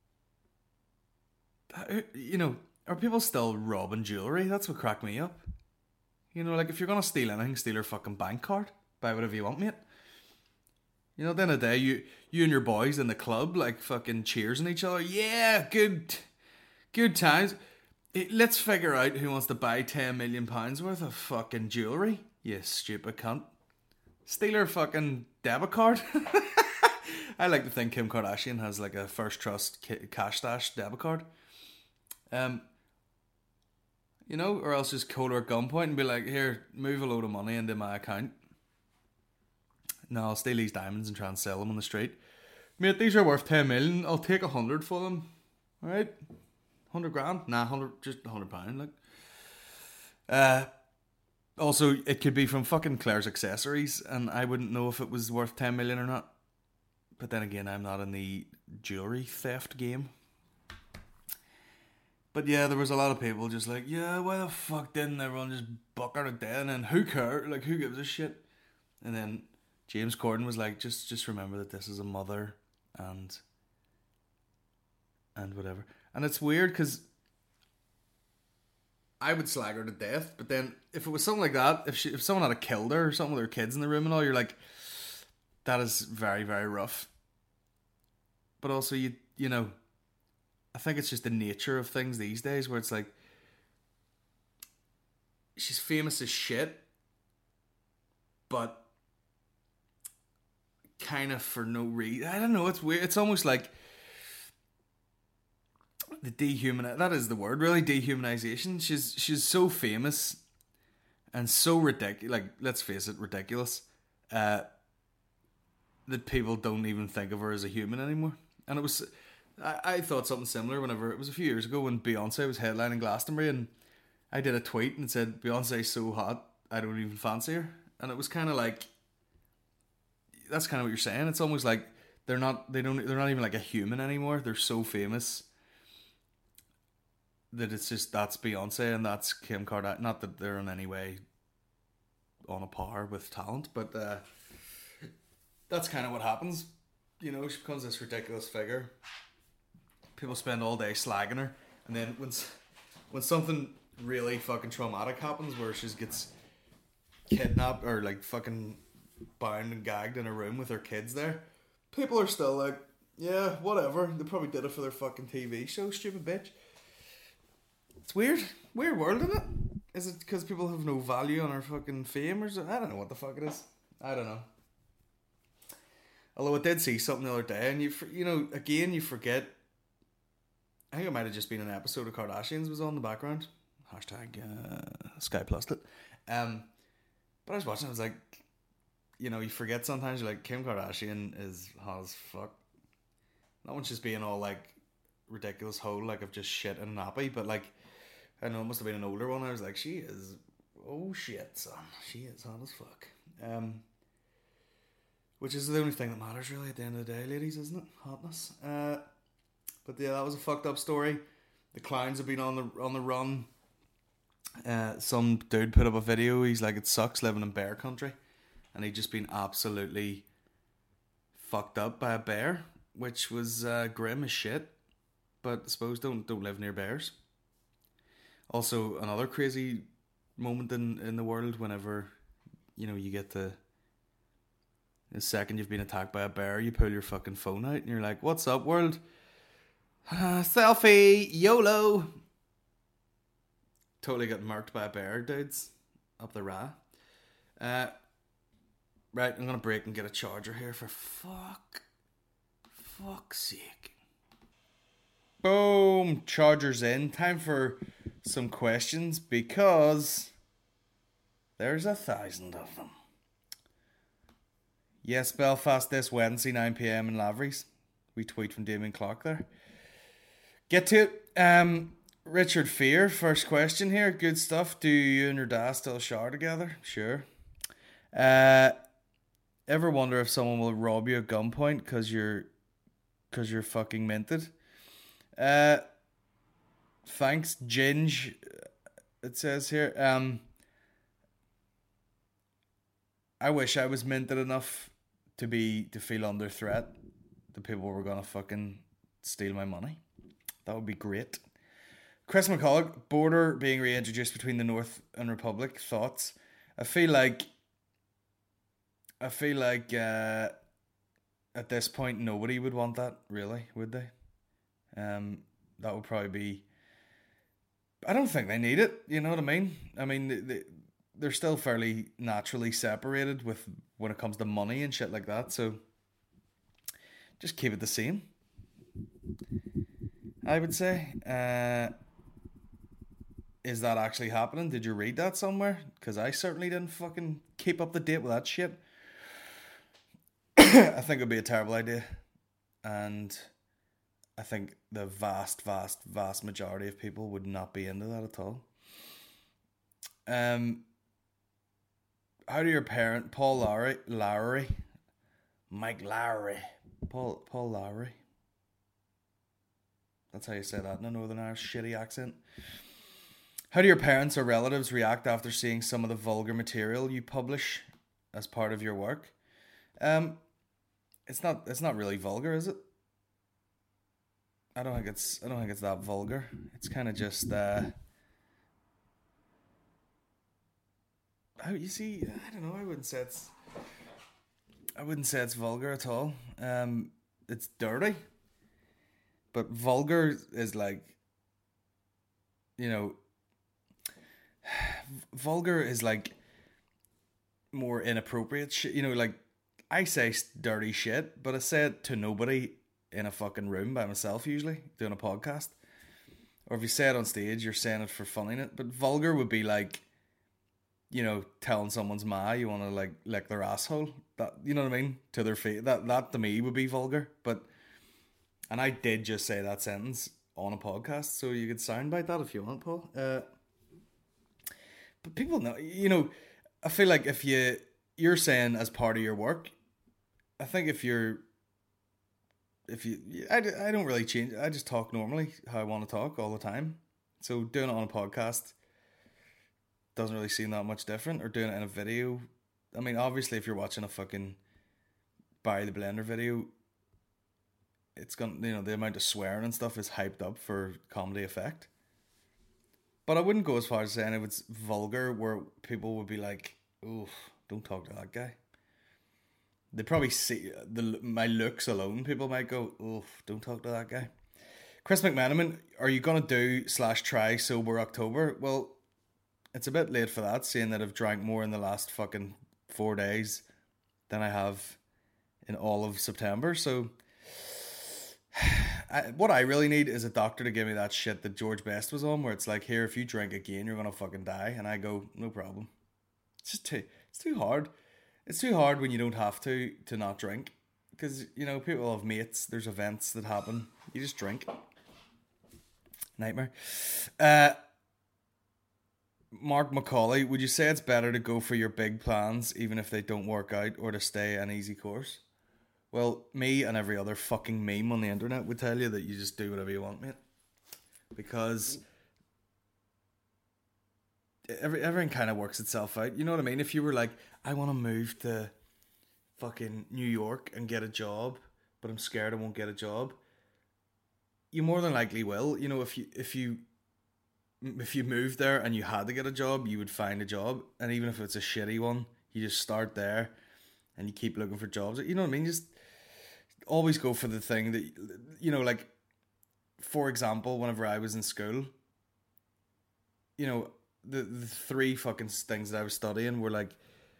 you know, are people still robbing jewellery? That's what cracked me up. You know, like, if you're gonna steal anything, steal her fucking bank card. Buy whatever you want, mate. You know, at the end of the day, you, you and your boys in the club, like, fucking cheersing each other. Yeah, good good times. Let's figure out who wants to buy ten million pounds worth of fucking jewellery. You stupid cunt. Steal her fucking debit card. I like to think Kim Kardashian has, like, a First Trust cash stash debit card. Um, you know, or else just call her at gunpoint and be like, here, move a load of money into my account. No, I'll steal these diamonds and try and sell them on the street. Mate, these are worth ten million. I'll take a hundred for them. Alright? Hundred grand? Nah, hundred, just a hundred pound, like. Uh, also, it could be from fucking Claire's Accessories, and I wouldn't know if it was worth ten million or not. But then again, I'm not in the jewelry theft game. But yeah, there was a lot of people just like, yeah, why the fuck didn't everyone just buck her to death? And who cares? Like, who gives a shit? And then James Corden was like, just just remember that this is a mother and and whatever. And it's weird because I would slag her to death, but then if it was something like that, if she, if someone had killed her or something with her kids in the room and all, you're like, that is very, very rough. But also, you you know, I think it's just the nature of things these days where it's like, she's famous as shit, but kind of for no reason. I don't know, it's weird. It's almost like the dehuman that is the word, really, dehumanization. She's she's so famous and so ridiculous, like, let's face it, ridiculous, uh, that people don't even think of her as a human anymore. And it was, I, I thought something similar whenever, it was a few years ago when Beyonce was headlining Glastonbury, and I did a tweet and said, Beyonce's so hot, I don't even fancy her. And it was kind of like, that's kind of what you're saying. It's almost like they're not, they don't, they're not even like a human anymore. They're so famous that it's just, that's Beyonce and that's Kim Kardashian. Not that they're in any way on a par with talent, but uh, that's kind of what happens. You know, she becomes this ridiculous figure. People spend all day slagging her, and then when when something really fucking traumatic happens, where she gets kidnapped or like fucking bound and gagged in a room with her kids there, people are still like, yeah, whatever. They probably did it for their fucking T V show, stupid bitch. It's weird. Weird world, isn't it? Is it because people have no value on our fucking fame or something? I don't know what the fuck it is. I don't know. Although I did see something the other day, and you you know, again, you forget. I think it might have just been an episode of Kardashians was on in the background. Hashtag uh, Sky Plus it. Um, but I was watching, I was like, you know, you forget sometimes, you're like, Kim Kardashian is hot as fuck. Not when she's being all like ridiculous hoe, like I've just shit in a nappy, but like, I know it must have been an older one. I was like, she is, oh shit, son, she is hot as fuck. Um, which is the only thing that matters really at the end of the day, ladies, isn't it? Hotness. Uh, but yeah, that was a fucked up story. The clowns have been on the on the run. Uh, some dude put up a video. He's like, it sucks living in bear country, and he'd just been absolutely fucked up by a bear, which was uh, grim as shit. But I suppose don't don't live near bears. Also, another crazy moment in, in the world whenever, you know, you get the the second you've been attacked by a bear, you pull your fucking phone out and you're like, what's up, world? Uh, selfie, YOLO. Totally got murked by a bear, dudes. Up the Rah. Uh, right, I'm going to break and get a charger here for fuck. Fuck's sake. Boom, charger's in. Time for some questions because there's a thousand of them. Yes, Belfast this Wednesday, nine p.m. in Lavery's. We tweet from Damien Clark there. Get to it. Um, Richard Fear, first question here. Good stuff. Do you and your dad still shower together? Sure. Uh, ever wonder if someone will rob you at gunpoint because you're, because you're fucking minted? Uh, thanks, Ginge. It says here. Um, I wish I was minted enough to be to feel under threat that people were gonna fucking steal my money. That would be great. Chris McCullough, border being reintroduced between the North and Republic. Thoughts? I feel like I feel like uh, at this point nobody would want that, really, would they? Um, that would probably be. I don't think they need it. You know what I mean? I mean, they, they, they're still fairly naturally separated with when it comes to money and shit like that. So just keep it the same, I would say. Uh, is that actually happening? Did you read that somewhere? Because I certainly didn't fucking keep up to date with that shit. I think it would be a terrible idea. And I think the vast, vast, vast majority of people would not be into that at all. Um, how do your parent, Paul Lowry, Lowry, Mike Lowry, Paul Paul Lowry. That's how you say that in a Northern Irish shitty accent. How do your parents or relatives react after seeing some of the vulgar material you publish as part of your work? Um, it's not. It's not really vulgar, is it? I don't think it's. I don't think it's that vulgar. It's kind of just. Uh, how you see? I don't know. I wouldn't say it's. I wouldn't say it's vulgar at all. Um, it's dirty. But vulgar is like, you know, vulgar is like more inappropriate shit. You know, like I say dirty shit, but I say it to nobody in a fucking room by myself usually, doing a podcast. Or if you say it on stage, you're saying it for fun in it. But vulgar would be like, you know, telling someone's ma you want to like lick their asshole. That, you know what I mean? To their face. That, that to me would be vulgar. But... And I did just say that sentence on a podcast, so you could soundbite that if you want, Paul. Uh, but people know, you know, I feel like if you, you're saying as part of your work, I think if you're, if you, I, I don't really change, I just talk normally how I want to talk all the time. So doing it on a podcast doesn't really seem that much different, or doing it in a video. I mean, obviously if you're watching a fucking Barry the Blender video, it's gonna, you know, the amount of swearing and stuff is hyped up for comedy effect. But I wouldn't go as far as saying it was vulgar, where people would be like, "Oof, don't talk to that guy." They probably see the my looks alone. People might go, "Oof, don't talk to that guy." Chris McManaman, are you gonna do slash try sober October? Well, it's a bit late for that, seeing that I've drank more in the last fucking four days than I have in all of September. So. I, what I really need is a doctor to give me that shit that George Best was on, where it's like, here, if you drink again, you're gonna fucking die. And I go, no problem. It's just too, it's too hard. It's too hard when you don't have to, to not drink. Because, you know, people have mates, there's events that happen. You just drink. Nightmare. Uh, Mark Macaulay, would you say it's better to go for your big plans, even if they don't work out, or to stay an easy course? Well, me and every other fucking meme on the internet would tell you that you just do whatever you want, mate. Because every everything kind of works itself out. You know what I mean? If you were like, I want to move to fucking New York and get a job, but I'm scared I won't get a job, you more than likely will. You know, if you if you if you moved there and you had to get a job, you would find a job. And even if it's a shitty one, you just start there and you keep looking for jobs. You know what I mean? Just always go for the thing that, you know, like, for example, whenever I was in school, you know, the, the three fucking things that I was studying were like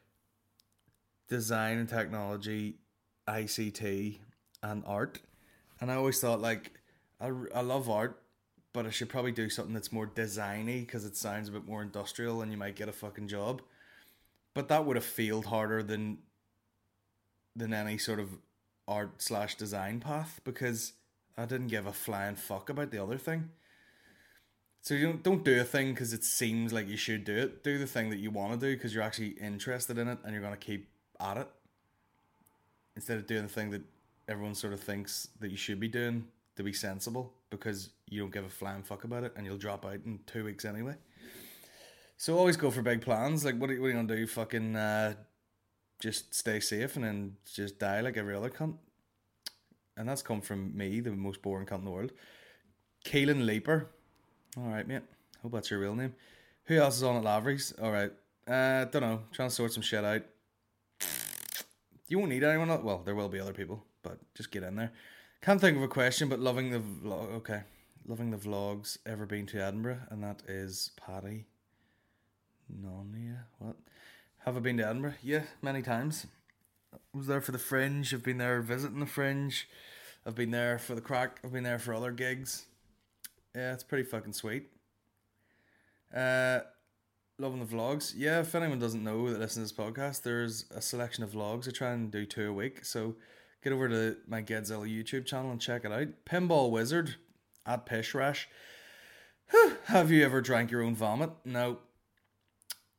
design and technology, I C T, and art. And I always thought, like, I, I love art, but I should probably do something that's more designy because it sounds a bit more industrial and you might get a fucking job. But that would have failed harder than than any sort of art slash design path, because I didn't give a flying fuck about the other thing. So you don't don't do a thing because it seems like you should do it. Do the thing that you want to do because you're actually interested in it and you're going to keep at it, instead of doing the thing that everyone sort of thinks that you should be doing to be sensible, because you don't give a flying fuck about it and you'll drop out in two weeks anyway. So always go for big plans. Like, what are, what are you going to do? Fucking uh, just stay safe and then just die like every other cunt? And that's come from me, the most boring cunt in the world. Keelan Leaper. Alright, mate. Hope that's your real name. Who else is on at Lavery's? Alright. Uh, don't know. Trying to sort some shit out. You won't need anyone else. Well, there will be other people, but just get in there. Can't think of a question, but loving the vlog. Okay. Loving the vlogs. Ever been to Edinburgh? And that is Paddy. Nonia. What? Have I been to Edinburgh? Yeah, many times. I was there for the Fringe. I've been there visiting the Fringe. I've been there for the crack. I've been there for other gigs. Yeah, it's pretty fucking sweet. Uh, loving the vlogs. Yeah, if anyone doesn't know that listens to this podcast, there's a selection of vlogs. I try and do two a week. So get over to my Gedzilla YouTube channel and check it out. Pinball Wizard at Pishrash. Have you ever drank your own vomit? No.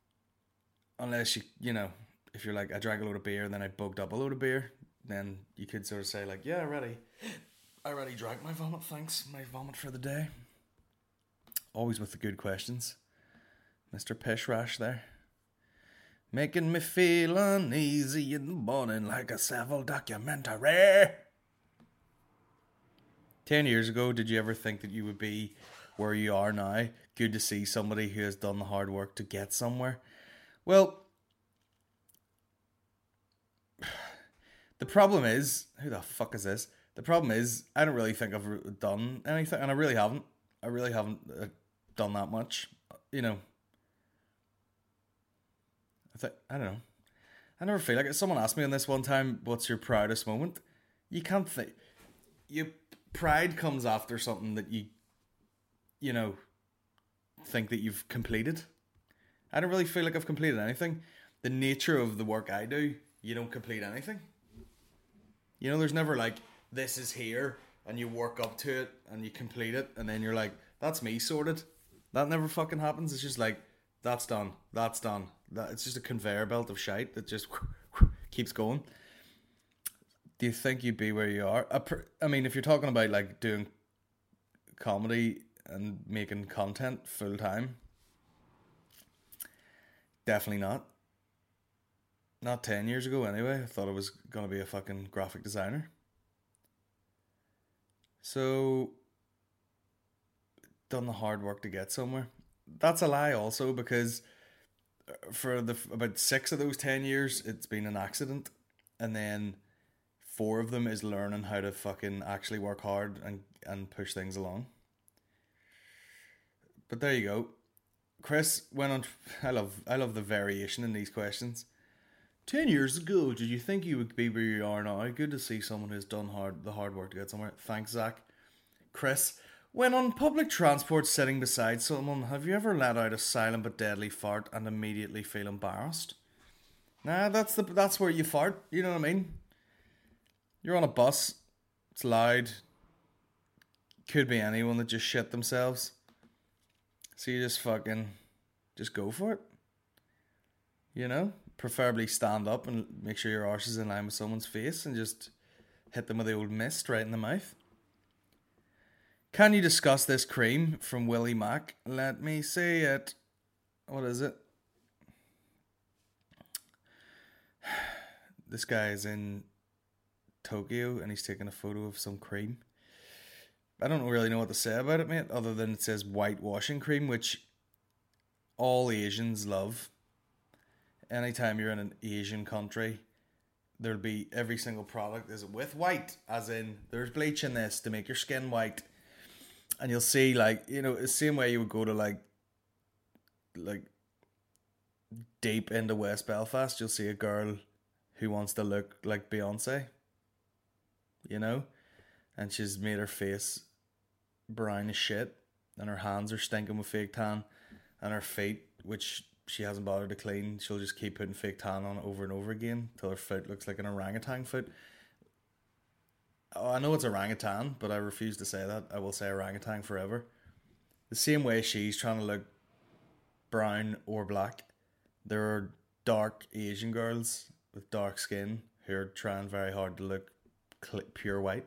unless you, you know, if you're like, I drank a load of beer and then I bugged up a load of beer, then you could sort of say like, yeah, I already, I already drank my vomit, thanks, my vomit for the day. Always with the good questions. Mister Pish Rash there. Making me feel uneasy in the morning like a Savile documentary. Ten years ago, did you ever think that you would be where you are now? Good to see somebody who has done the hard work to get somewhere. Well, the problem is, who the fuck is this? The problem is, I don't really think I've done anything, and I really haven't. I really haven't uh, done that much. You know, I think, I don't know. I never feel like it. Someone asked me on this one time, what's your proudest moment? You can't think. You pride comes after something that you, you know, think that you've completed. I don't really feel like I've completed anything. The nature of the work I do, you don't complete anything. You know, there's never like, this is here, and you work up to it, and you complete it, and then you're like, that's me sorted. That never fucking happens. It's just like, that's done, that's done. That, it's just a conveyor belt of shite that just keeps going. Do you think you'd be where you are? I mean, if you're talking about like doing comedy and making content full time, definitely not. Not ten years ago anyway. I thought I was going to be a fucking graphic designer. So, done the hard work to get somewhere. That's a lie also, because for the about six of those ten years, it's been an accident. And then four of them is learning how to fucking actually work hard and, and push things along. But there you go. Chris went on. I love I love the variation in these questions. Ten years ago, did you think you would be where you are now? Good to see someone who's done hard the hard work to get somewhere. Thanks, Zach. Chris, when on public transport sitting beside someone, have you ever let out a silent but deadly fart and immediately feel embarrassed? Nah, that's the that's where you fart. You know what I mean? You're on a bus. It's loud. Could be anyone that just shit themselves. So you just fucking just go for it. You know? Preferably stand up and make sure your arse is in line with someone's face and just hit them with the old mist right in the mouth. Can you discuss this cream from Willie Mack? Let me see it. What is it? This guy is in Tokyo and he's taking a photo of some cream. I don't really know what to say about it, mate, other than it says whitewashing cream, which all Asians love. Anytime you're in an Asian country, there'll be every single product is with white, as in there's bleach in this to make your skin white. And you'll see, like, you know, the same way you would go to like like deep into West Belfast, you'll see a girl who wants to look like Beyonce, you know, and she's made her face brown as shit, and her hands are stinking with fake tan, and her feet, which she hasn't bothered to clean, she'll just keep putting fake tan on over and over again till her foot looks like an orangutan foot. Oh, I know it's orangutan, but I refuse to say that. I will say orangutan forever. The same way she's trying to look brown or black, there are dark Asian girls with dark skin who are trying very hard to look pure white,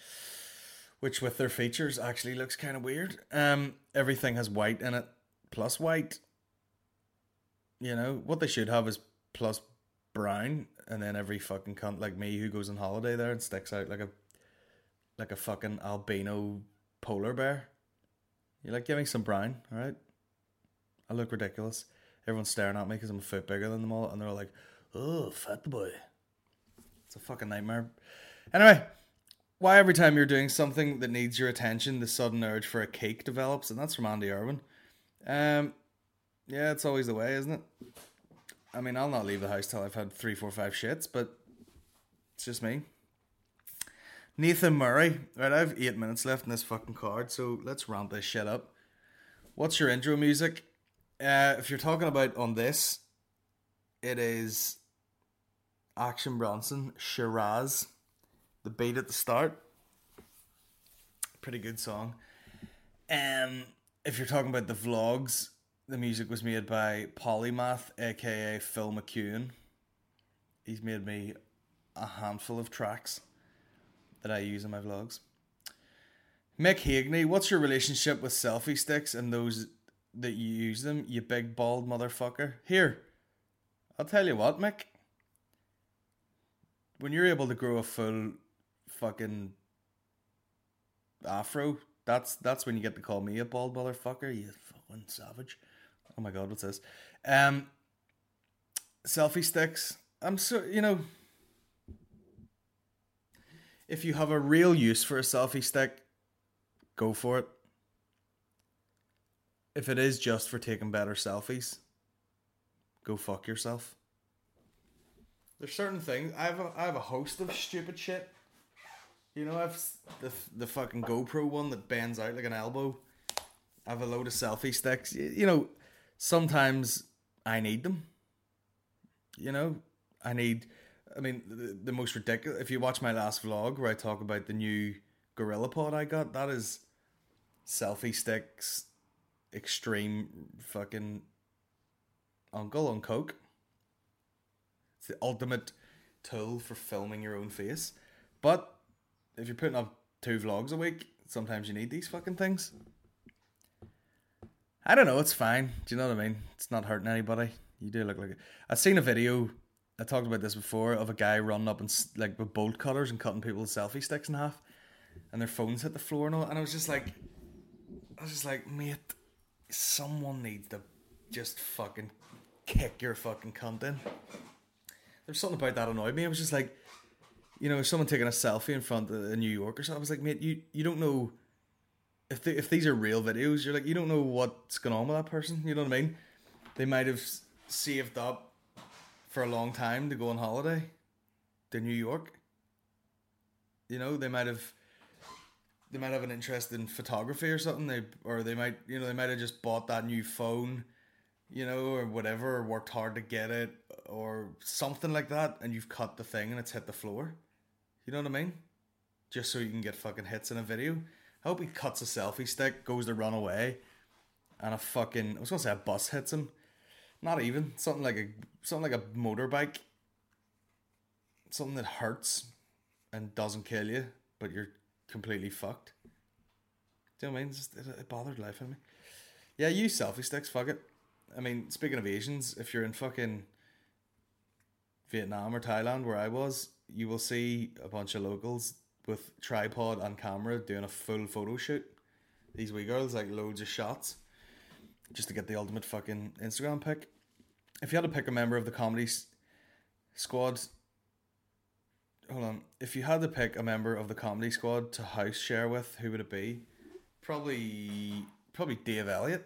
which with their features actually looks kind of weird. Um, everything has white in it, plus white. You know, what they should have is plus brown, and then every fucking cunt like me who goes on holiday there and sticks out like a like a fucking albino polar bear. You're like, give me some brown, alright? I look ridiculous. Everyone's staring at me because I'm a foot bigger than them all, and they're all like, oh, fat boy. It's a fucking nightmare. Anyway, why every time you're doing something that needs your attention, the sudden urge for a cake develops? And that's from Andy Irwin. Um... Yeah, it's always the way, isn't it? I mean, I'll not leave the house till I've had three, four, five shits, but it's just me. Nathan Murray. Right, I have eight minutes left in this fucking card, so let's ramp this shit up. What's your intro music? Uh, if you're talking about on this, it is Action Bronson, Shiraz. The beat at the start. Pretty good song. Um, if you're talking about the vlogs, The music was made by Polymath, aka Phil McEwen. He's made me a handful of tracks that I use in my vlogs. Mick Hagney, what's your relationship with selfie sticks and those that you use them, you big bald motherfucker? Here, I'll tell you what, Mick. When you're able to grow a full fucking afro, that's that's when you get to call me a bald motherfucker, you fucking savage. Oh my god, what's this? Um, selfie sticks. I'm so, you know, if you have a real use for a selfie stick, go for it. If it is just for taking better selfies, go fuck yourself. There's certain things. I have a, I have a host of stupid shit. You know, I've the the fucking GoPro one that bends out like an elbow. I have a load of selfie sticks. You, you know, sometimes I need them. You know, I need. I mean, the, the most ridiculous. If you watch my last vlog where I talk about the new GorillaPod I got, that is selfie sticks, extreme fucking uncle on coke. It's the ultimate tool for filming your own face. But if you're putting up two vlogs a week, sometimes you need these fucking things. I don't know, it's fine. Do you know what I mean? It's not hurting anybody. You do look like it. I've seen a video, I talked about this before, of a guy running up and like with bolt cutters and cutting people's selfie sticks in half, and their phones hit the floor and all. And I was just like, I was just like, mate, someone needs to just fucking kick your fucking cunt in. There's something about that annoyed me. I was just like, you know, if someone taking a selfie in front of New York or something, I was like, mate, you, you don't know if they, if these are real videos. You're like, you don't know what's going on with that person. You know what I mean? They might have saved up for a long time to go on holiday to New York. You know, they might have they might have an interest in photography or something. They or they might you know they might have just bought that new phone, you know, or whatever, or worked hard to get it, or something like that, and you've cut the thing and it's hit the floor. You know what I mean? Just so you can get fucking hits in a video. I hope he cuts a selfie stick, goes to run away, and a fucking I was gonna say a bus hits him. Not even something like a something like a motorbike. Something that hurts and doesn't kill you, but you're completely fucked. Do you know what I mean? It's just, it, it bothered life in me. Yeah, use selfie sticks, fuck it. I mean, speaking of Asians, if you're in fucking Vietnam or Thailand, where I was, you will see a bunch of locals with tripod and camera doing a full photo shoot. These wee girls, like loads of shots, just to get the ultimate fucking Instagram pic. If you had to pick a member of the comedy s- squad, hold on. If you had to pick a member of the comedy squad to house share with, who would it be? Probably, probably Dave Elliott.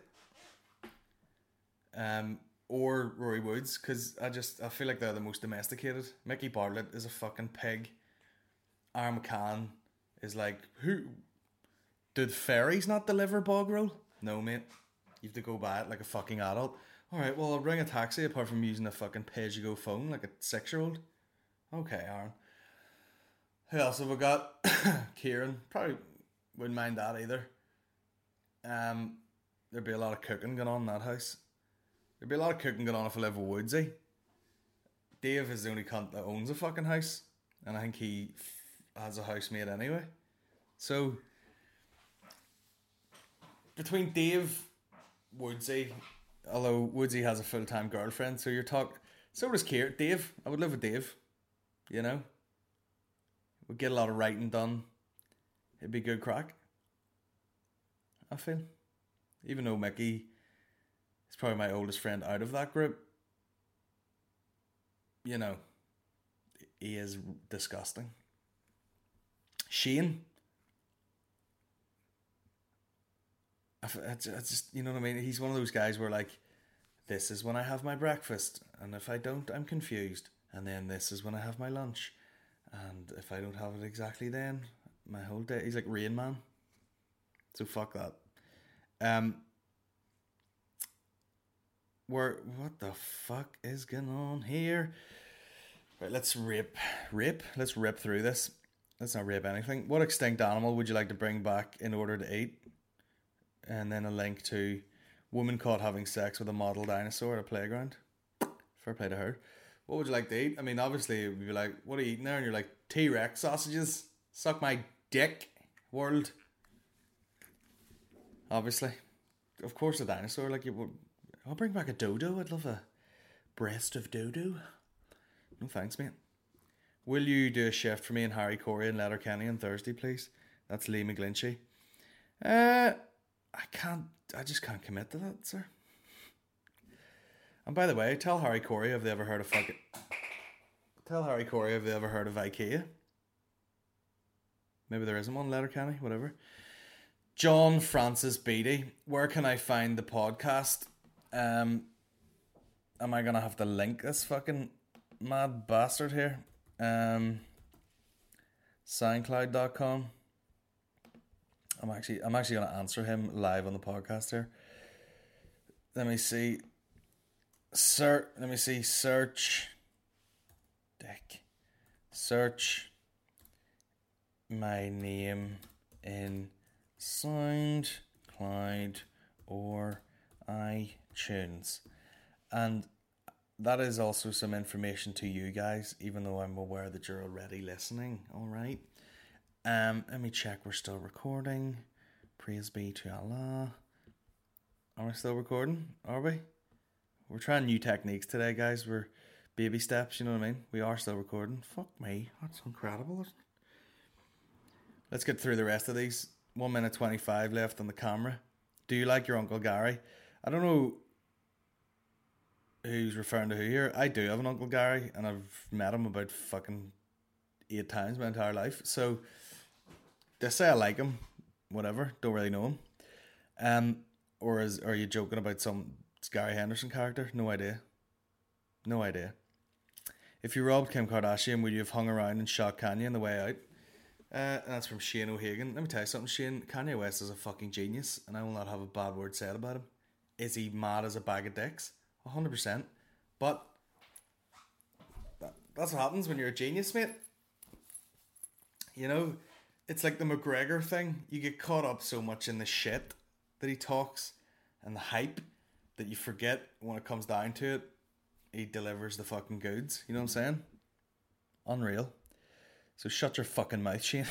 Um, or Rory Woods, because I just I feel like they're the most domesticated. Mickey Bartlett is a fucking pig. Aaron McCann is like, who? Did fairies not deliver bog roll? No, mate. You have to go by it like a fucking adult. Alright, well, I'll ring a taxi apart from using a fucking pay-as-you-go phone like a six-year-old. Okay, Aaron. Who else have we got? Kieran. Probably wouldn't mind that either. Um, There'd be a lot of cooking going on in that house. There'd be a lot of cooking going on if I live with Woodsy. Dave is the only cunt that owns a fucking house. And I think he f- has a housemate anyway. So, between Dave, Woodsy, although Woodsy has a full-time girlfriend, so you're talking, so does Kier. Dave, I would live with Dave, you know, we'd get a lot of writing done, it'd be good crack, I feel, even though Mickey is probably my oldest friend out of that group, you know, he is disgusting. Shane, It's just, you know what I mean? He's one of those guys where like, this is when I have my breakfast, and if I don't, I'm confused. And then this is when I have my lunch, and if I don't have it exactly then, my whole day. He's like Rain Man. So fuck that. Um. Where what the fuck is going on here? Right, let's rip, rip. Let's rip through this. Let's not rip anything. What extinct animal would you like to bring back in order to eat? And then a link to Woman caught having sex with a model dinosaur at a playground. Fair play to her. What would you like to eat? I mean, obviously, you'd be like, what are you eating there? And you're like, T-Rex sausages. Suck my dick, world. Obviously. Of course, a dinosaur. Like, you would. I'll bring back a dodo. I'd love a breast of dodo. No thanks, mate. Will you do a shift for me and Harry Corey and Letterkenny on Thursday, please? That's Lee McGlinchey. Uh, I can't. I just can't commit to that, sir. And by the way, tell Harry Corey have they ever heard of fucking. Tell Harry Corey have they ever heard of IKEA? Maybe there isn't one. Letterkenny, whatever. John Francis Beatty. Where can I find the podcast? Um, am I gonna have to link this fucking mad bastard here? Um, SoundCloud dot com. I'm actually I'm actually gonna answer him live on the podcast here. Let me see. Sir, let me see. Search. Dick. Search my name in SoundCloud or iTunes. And that is also some information to you guys, even though I'm aware that you're already listening. Alright. Um, let me check we're still recording. Praise be to Allah. Are we still recording? Are we? We're trying new techniques today, guys. We're baby steps, you know what I mean? We are still recording. Fuck me. That's incredible, isn't it? Let's get through the rest of these. One minute twenty-five left on the camera. Do you like your Uncle Gary? I don't know who's referring to who here. I do have an Uncle Gary, and I've met him about fucking eight times my entire life. So, they say I like him. Whatever. Don't really know him. Um, or is are you joking about some Gary Henderson character? No idea. No idea. If you robbed Kim Kardashian, would you have hung around and shot Kanye on the way out? Uh, and that's from Shane O'Hagan. Let me tell you something, Shane. Kanye West is a fucking genius, and I will not have a bad word said about him. Is he mad as a bag of dicks? one hundred percent. But that, that's what happens when you're a genius, mate. You know, it's like the McGregor thing. You get caught up so much in the shit that he talks and the hype that you forget when it comes down to it, he delivers the fucking goods. You know what I'm saying? Unreal. So shut your fucking mouth, Shane.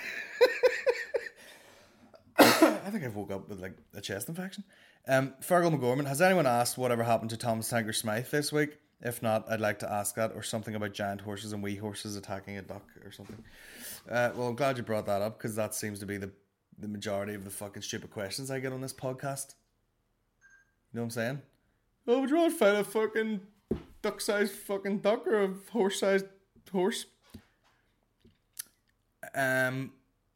I think I've woke up with like a chest infection. Um, Fergal McGorman, has anyone asked whatever happened to Thomas Tanker Smythe this week? If not, I'd like to ask that, or something about giant horses and wee horses attacking a duck or something. Uh, well, I'm glad you brought that up, because that seems to be the, the majority of the fucking stupid questions I get on this podcast. You know what I'm saying? Oh, would you rather fight a fucking duck-sized fucking duck or a horse-sized horse? Um...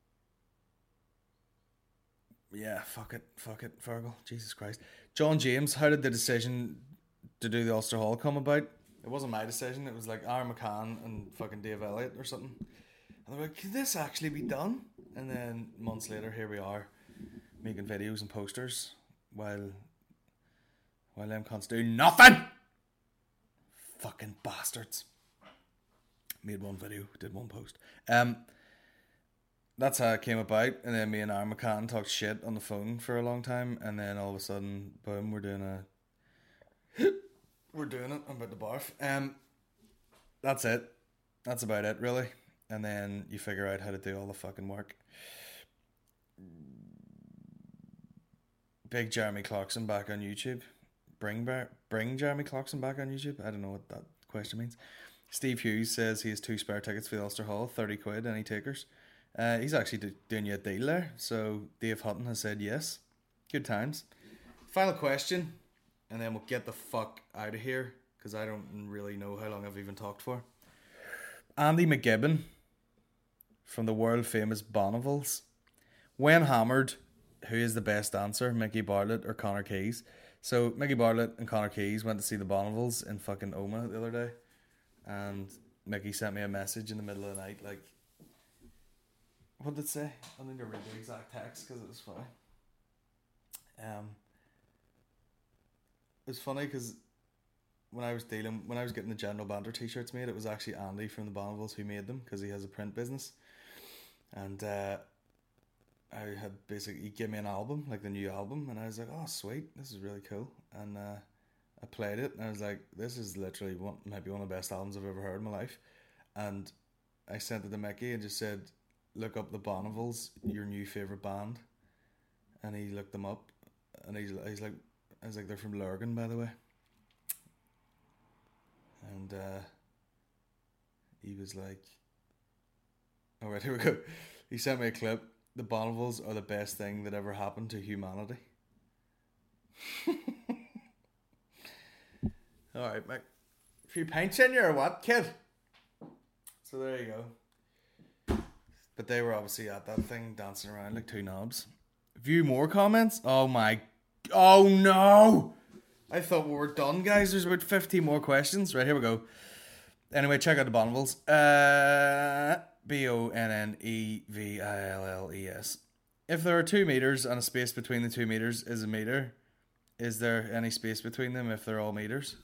Yeah, fuck it, fuck it, Fergal. Jesus Christ. John James, how did the decision to do the Ulster Hall come about? It wasn't my decision, it was like Aaron McCann and fucking Dave Elliott or something. And they were like, could this actually be done? And then months later, here we are, making videos and posters while while them cunts do nothing! Fucking bastards. Made one video, did one post. Um... That's how it came about, and then me and Aaron McCann talked shit on the phone for a long time, and then all of a sudden, boom, we're doing a... we're doing it, I'm about to barf. Um, that's it. That's about it, really. And then you figure out how to do all the fucking work. Big Jeremy Clarkson back on YouTube. Bring, bar- bring Jeremy Clarkson back on YouTube? I don't know what that question means. Steve Hughes says he has two spare tickets for the Ulster Hall, thirty quid, any takers? Uh, he's actually do- doing you a deal there. So Dave Hutton has said yes. Good times. Final question, and then we'll get the fuck out of here, because I don't really know how long I've even talked for. Andy McGibbon from the world famous Bonneville's. When hammered, who is the best dancer, Mickey Bartlett or Connor Keys? So Mickey Bartlett and Connor Keys went to see the Bonneville's in fucking Oma the other day, and Mickey sent me a message in the middle of the night like, what did it say? I need to read the exact text because it was funny. Um, it was funny because when I was dealing, when I was getting the General Banter t-shirts made, it was actually Andy from the Bonneville's who made them, because he has a print business. And uh, I had basically, he gave me an album, like the new album, and I was like, oh, sweet, this is really cool. And uh, I played it, and I was like, this is literally one, maybe one of the best albums I've ever heard in my life. And I sent it to Mickey and just said, look up the Bonnevils, your new favourite band. And he looked them up, and he's, he's like, I was like, they're from Lurgan, by the way. And uh, he was like, all right, here we go. He sent me a clip. The Bonnevils are the best thing that ever happened to humanity. Alright, Mick. A few pints in you or what, kid? So there you go. But they were obviously at that thing, dancing around like two knobs. A few more comments? Oh my... Oh no! I thought we were done, guys. There's about fifteen more questions. Right, here we go. Anyway, check out the Bonnevils. Uh... B O N N E V I L L E S. If there are two meters and a space between the two meters is a meter, is there any space between them if they're all meters?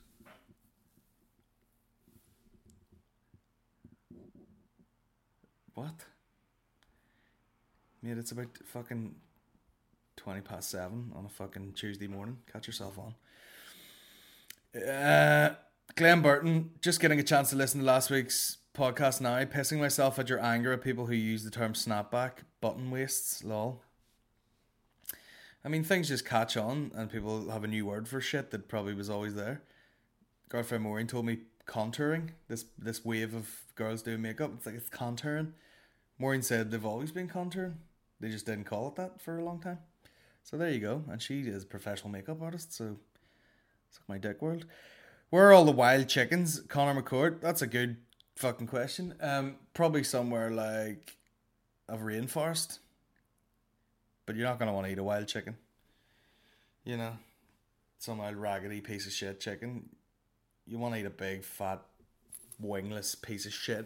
What? Mate, it's about fucking twenty past seven on a fucking Tuesday morning. Catch yourself on. Uh, Glenn Burton, just getting a chance to listen to last week's podcast now, pissing myself at your anger at people who use the term snapback, button waists, lol. I mean, things just catch on and people have a new word for shit that probably was always there. Godfrey Maureen told me contouring, this this wave of girls doing makeup, it's like it's contouring. Maureen said they've always been contouring, they just didn't call it that for a long time. So there you go, and she is a professional makeup artist, so it's like my dick world. Where are all the wild chickens? Connor McCourt, that's a good fucking question. Um, probably somewhere like a rainforest. But you're not going to want to eat a wild chicken. You know, some old raggedy piece of shit chicken. You want to eat a big, fat, wingless piece of shit.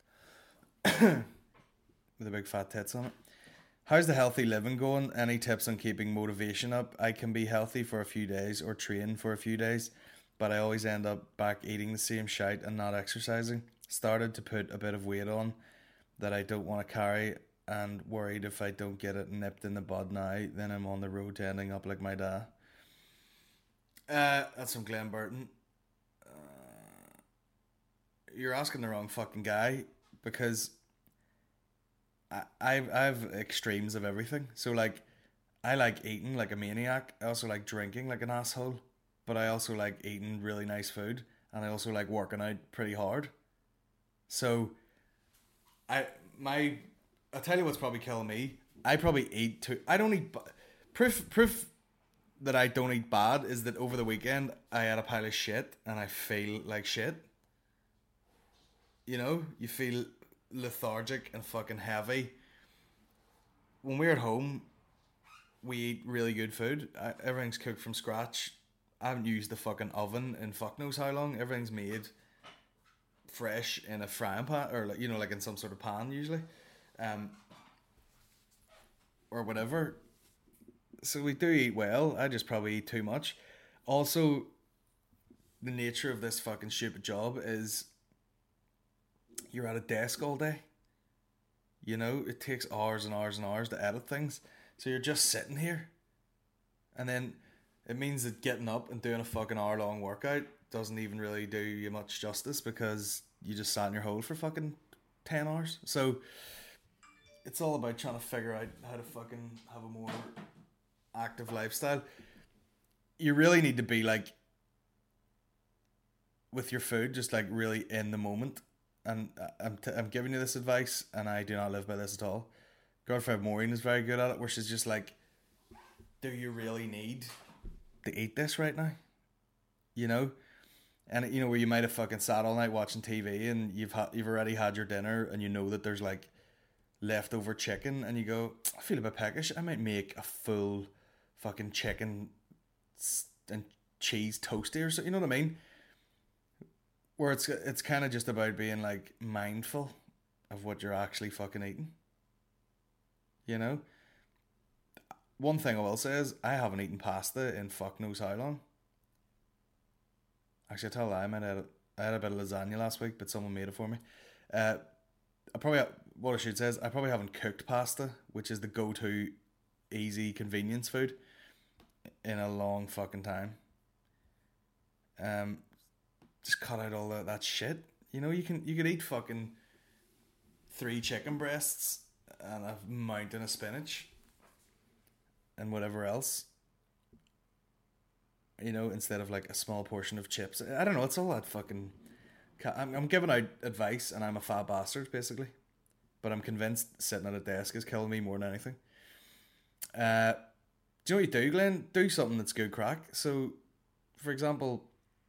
With a big fat tits on it. How's the healthy living going? Any tips on keeping motivation up? I can be healthy for a few days or train for a few days, but I always end up back eating the same shite and not exercising. Started to put a bit of weight on that I don't want to carry, and worried if I don't get it nipped in the bud now, then I'm on the road to ending up like my dad. Uh, that's from Glenn Burton. Uh, you're asking the wrong fucking guy, because I I've, I've extremes of everything. So like, I like eating like a maniac. I also like drinking like an asshole, but I also like eating really nice food, and I also like working out pretty hard. So, I my I'll tell you what's probably killing me. I probably eat too. I don't eat. Proof proof that I don't eat bad is that over the weekend I had a pile of shit and I feel like shit. You know, you feel lethargic and fucking heavy. When we're at home, we eat really good food. I, everything's cooked from scratch. I haven't used the fucking oven in fuck knows how long. Everything's made fresh in a frying pan, or like, you know, like in some sort of pan usually, um, or whatever. So we do eat well. I just probably eat too much. Also, the nature of this fucking stupid job is you're at a desk all day. You know, it takes hours and hours and hours to edit things. So you're just sitting here, and then it means that getting up and doing a fucking hour long workout doesn't even really do you much justice, because you just sat in your hole for fucking ten hours. So it's all about trying to figure out how to fucking have a more active lifestyle. You really need to be like, with your food, just like really in the moment. And I'm, t- I'm giving you this advice, and I do not live by this at all. Girlfriend Maureen is very good at it, where she's just like, do you really need to eat this right now? You know? And you know, where you might have fucking sat all night watching T V, and you've ha- you've already had your dinner, and you know that there's like leftover chicken, and you go, I feel a bit peckish. I might make a full fucking chicken and cheese toasty or something. You know what I mean? Where it's it's kind of just about being like mindful of what you're actually fucking eating. You know? One thing I will say is I haven't eaten pasta in fuck knows how long. Actually, I tell you, I might have, I had a bit of lasagna last week, but someone made it for me. Uh, I probably what I should say is I probably haven't cooked pasta, which is the go-to easy convenience food, in a long fucking time. Um, just cut out all that, that shit. You know, you can you could eat fucking three chicken breasts and a mountain of spinach and whatever else. You know, instead of like a small portion of chips. I don't know. It's all that fucking. I'm I'm giving out advice, and I'm a fat bastard basically, but I'm convinced sitting at a desk is killing me more than anything. Uh, do you know what you do, Glenn? Do something that's good crack. So, for example,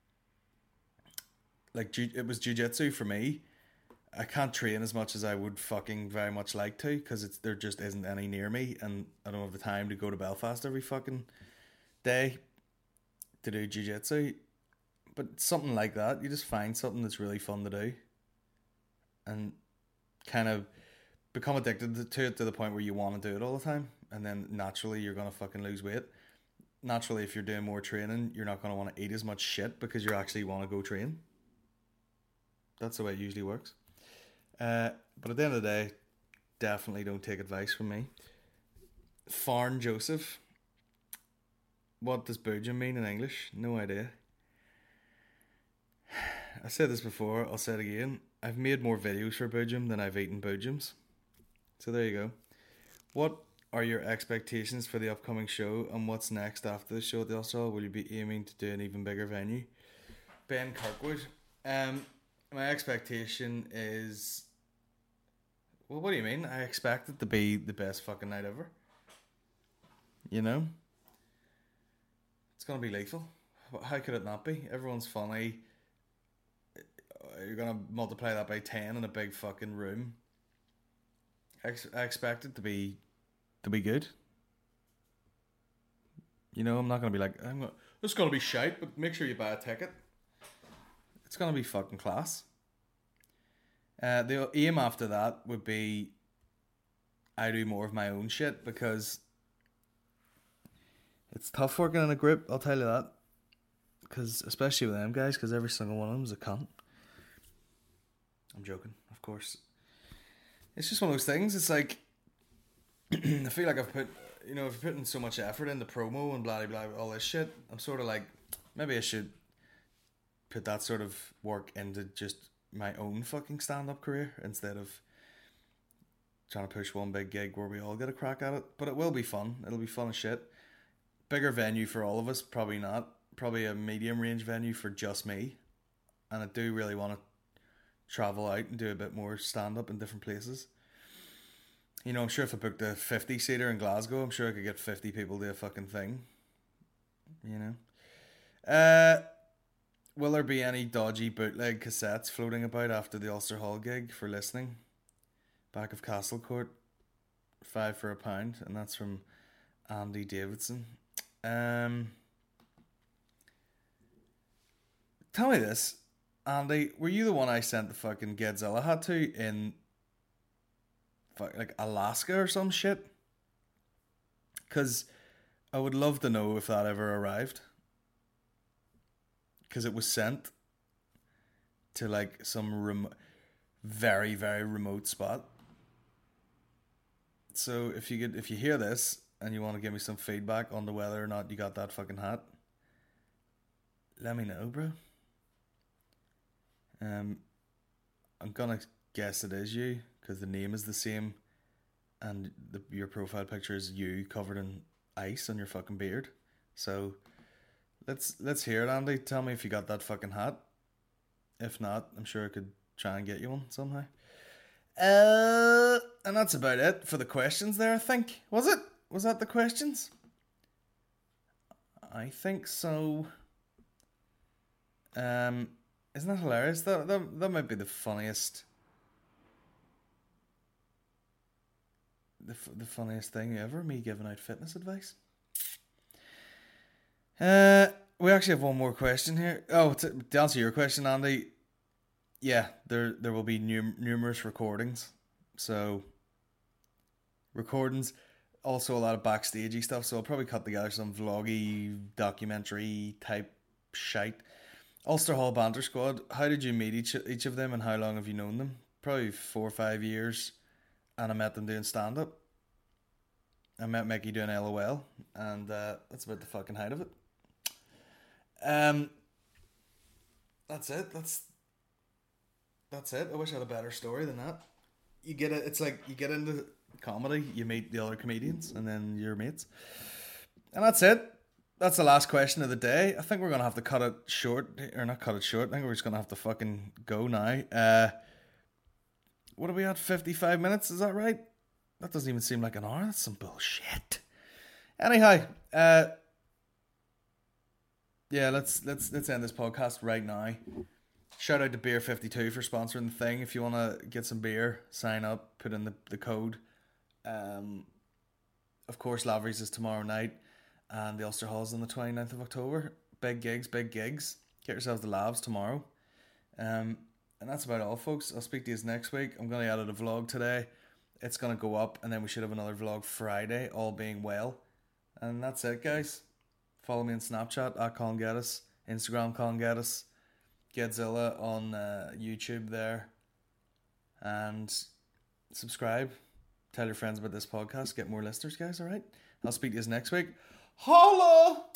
like ju- it was jiu-jitsu for me. I can't train as much as I would fucking very much like to, because it's there just isn't any near me, and I don't have the time to go to Belfast every fucking day to do jiu-jitsu. But something like that, you just find something that's really fun to do and kind of become addicted to it to the point where you want to do it all the time, and then naturally you're going to fucking lose weight. Naturally, if you're doing more training, you're not going to want to eat as much shit because you actually want to go train. That's the way it usually works. Uh, but at the end of the day, definitely don't take advice from me. Farn Joseph. What does boojum mean in English? No idea. I said this before, I'll say it again. I've made more videos for boojum than I've eaten boojums. So there you go. What are your expectations for the upcoming show, and what's next after the show at the Ulster? Will you be aiming to do an even bigger venue? Ben Kirkwood. Um, my expectation is... Well, what do you mean? I expect it to be the best fucking night ever. You know? It's going to be lethal. How could it not be? Everyone's funny. You're going to multiply that by ten in a big fucking room. I, ex- I expect it to be to be good. You know, I'm not going to be like, I'm gonna, it's going to be shite, but make sure you buy a ticket. It's going to be fucking class. Uh, the aim after that would be I do more of my own shit, because it's tough working in a group, I'll tell you that. Because especially with them guys, because every single one of them is a cunt. I'm joking, of course. It's just one of those things. It's like I feel like I've put, you know, I've put in so much effort into promo and blah blah blah, all this shit. I'm sort of like, maybe I should put that sort of work into just my own fucking stand-up career instead of trying to push one big gig where we all get a crack at it. But it will be fun. It'll be fun as shit. Bigger venue for all of us, probably not. Probably a medium range venue for just me. And I do really want to travel out and do a bit more stand-up in different places. You know, I'm sure if I booked a fifty-seater in Glasgow, I'm sure I could get fifty people to a fucking thing. You know? Uh, will there be any dodgy bootleg cassettes floating about after the Ulster Hall gig for listening? Back of Castle Court, five for a pound, and that's from Andy Davidson. Um, tell me this, Andy, were you the one I sent the fucking Godzilla hat to in like Alaska or some shit? Because I would love to know if that ever arrived. Because it was sent to like some rem- very, very remote spot. So if you could, if you hear this and you want to give me some feedback on the whether or not you got that fucking hat, let me know, bro. Um, I'm gonna guess it is you because the name is the same, and the, your profile picture is you covered in ice on your fucking beard. So let's let's hear it, Andy. Tell me if you got that fucking hat. If not, I'm sure I could try and get you one somehow. Uh, and that's about it for the questions there, I think. Was it? Was that the questions? I think so. Um, isn't that hilarious? That, that, that might be the funniest... The, the funniest thing ever, me giving out fitness advice. Uh, we actually have one more question here. Oh, to, to answer your question, Andy... Yeah, there there will be num- numerous recordings. So, recordings, also a lot of backstagey stuff. So I'll probably cut together some vloggy, documentary type shite. Ulster Hall Banter Squad. How did you meet each each of them, and how long have you known them? Probably four or five years. and I met them doing stand-up. I met Mickey doing L O L, and uh, that's about the fucking height of it. Um, that's it. That's that's it. I wish I had a better story than that. You get it. It's like you get into comedy, you meet the other comedians, and then your mates, and that's it. That's the last question of the day. I think we're gonna have to cut it short, or not cut it short. I think we're just gonna have to fucking go now. Uh, what are we at? fifty-five minutes? Is that right? That doesn't even seem like an hour. That's some bullshit. Anyhow, uh, yeah, let's let's let's end this podcast right now. Shout out to Beer fifty-two for sponsoring the thing. If you want to get some beer, sign up, put in the, the code. Um, of course, Lavery's is tomorrow night, and the Ulster Hall's on the twenty-ninth of October. Big gigs, big gigs. Get yourselves the Lavs tomorrow. Um, and that's about all, folks. I'll speak to you next week. I'm going to edit a vlog today. It's going to go up, and then we should have another vlog Friday, all being well. And that's it, guys. Follow me on Snapchat, at Colin Geddes. Instagram, Colin Geddes. Gedzilla on uh, YouTube there. And subscribe. Tell your friends about this podcast. Get more listeners, guys, alright? I'll speak to you next week. Holla!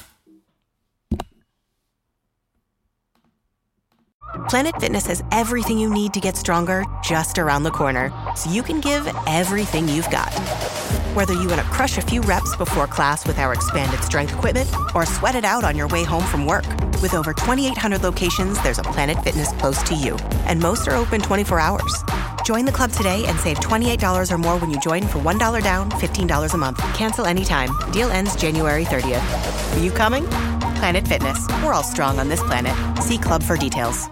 Planet Fitness has everything you need to get stronger just around the corner, so you can give everything you've got. Whether you want to crush a few reps before class with our expanded strength equipment or sweat it out on your way home from work. With over twenty-eight hundred locations, there's a Planet Fitness close to you, and most are open twenty-four hours. Join the club today and save twenty-eight dollars or more when you join for one dollar down, fifteen dollars a month. Cancel anytime. Deal ends January thirtieth. Are you coming? Planet Fitness. We're all strong on this planet. See club for details.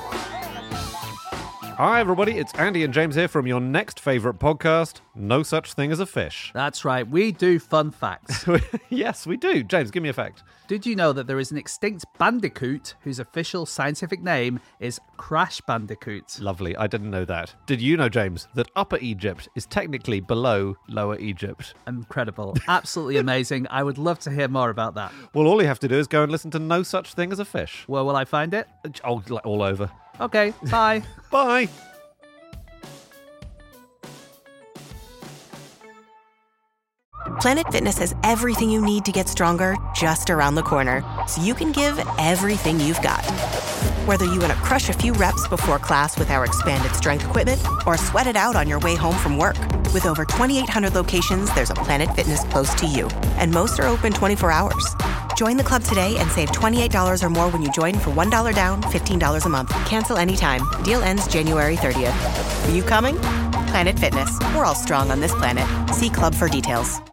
Hi everybody, it's Andy and James here from your next favourite podcast, No Such Thing as a Fish. That's right, we do fun facts. Yes, we do. James, give me a fact. Did you know that there is an extinct bandicoot whose official scientific name is Crash Bandicoot? Lovely, I didn't know that. Did you know, James, that Upper Egypt is technically below Lower Egypt? Incredible. Absolutely amazing. I would love to hear more about that. Well, all you have to do is go and listen to No Such Thing as a Fish. Where will I find it? Oh, like all over. Okay, bye. Bye. Planet Fitness has everything you need to get stronger just around the corner, so you can give everything you've got. Whether you want to crush a few reps before class with our expanded strength equipment or sweat it out on your way home from work. With over twenty-eight hundred locations, there's a Planet Fitness close to you, and most are open twenty-four hours. Join the club today and save twenty-eight dollars or more when you join for one dollar down, fifteen dollars a month. Cancel anytime. Deal ends January thirtieth. Are you coming? Planet Fitness. We're all strong on this planet. See club for details.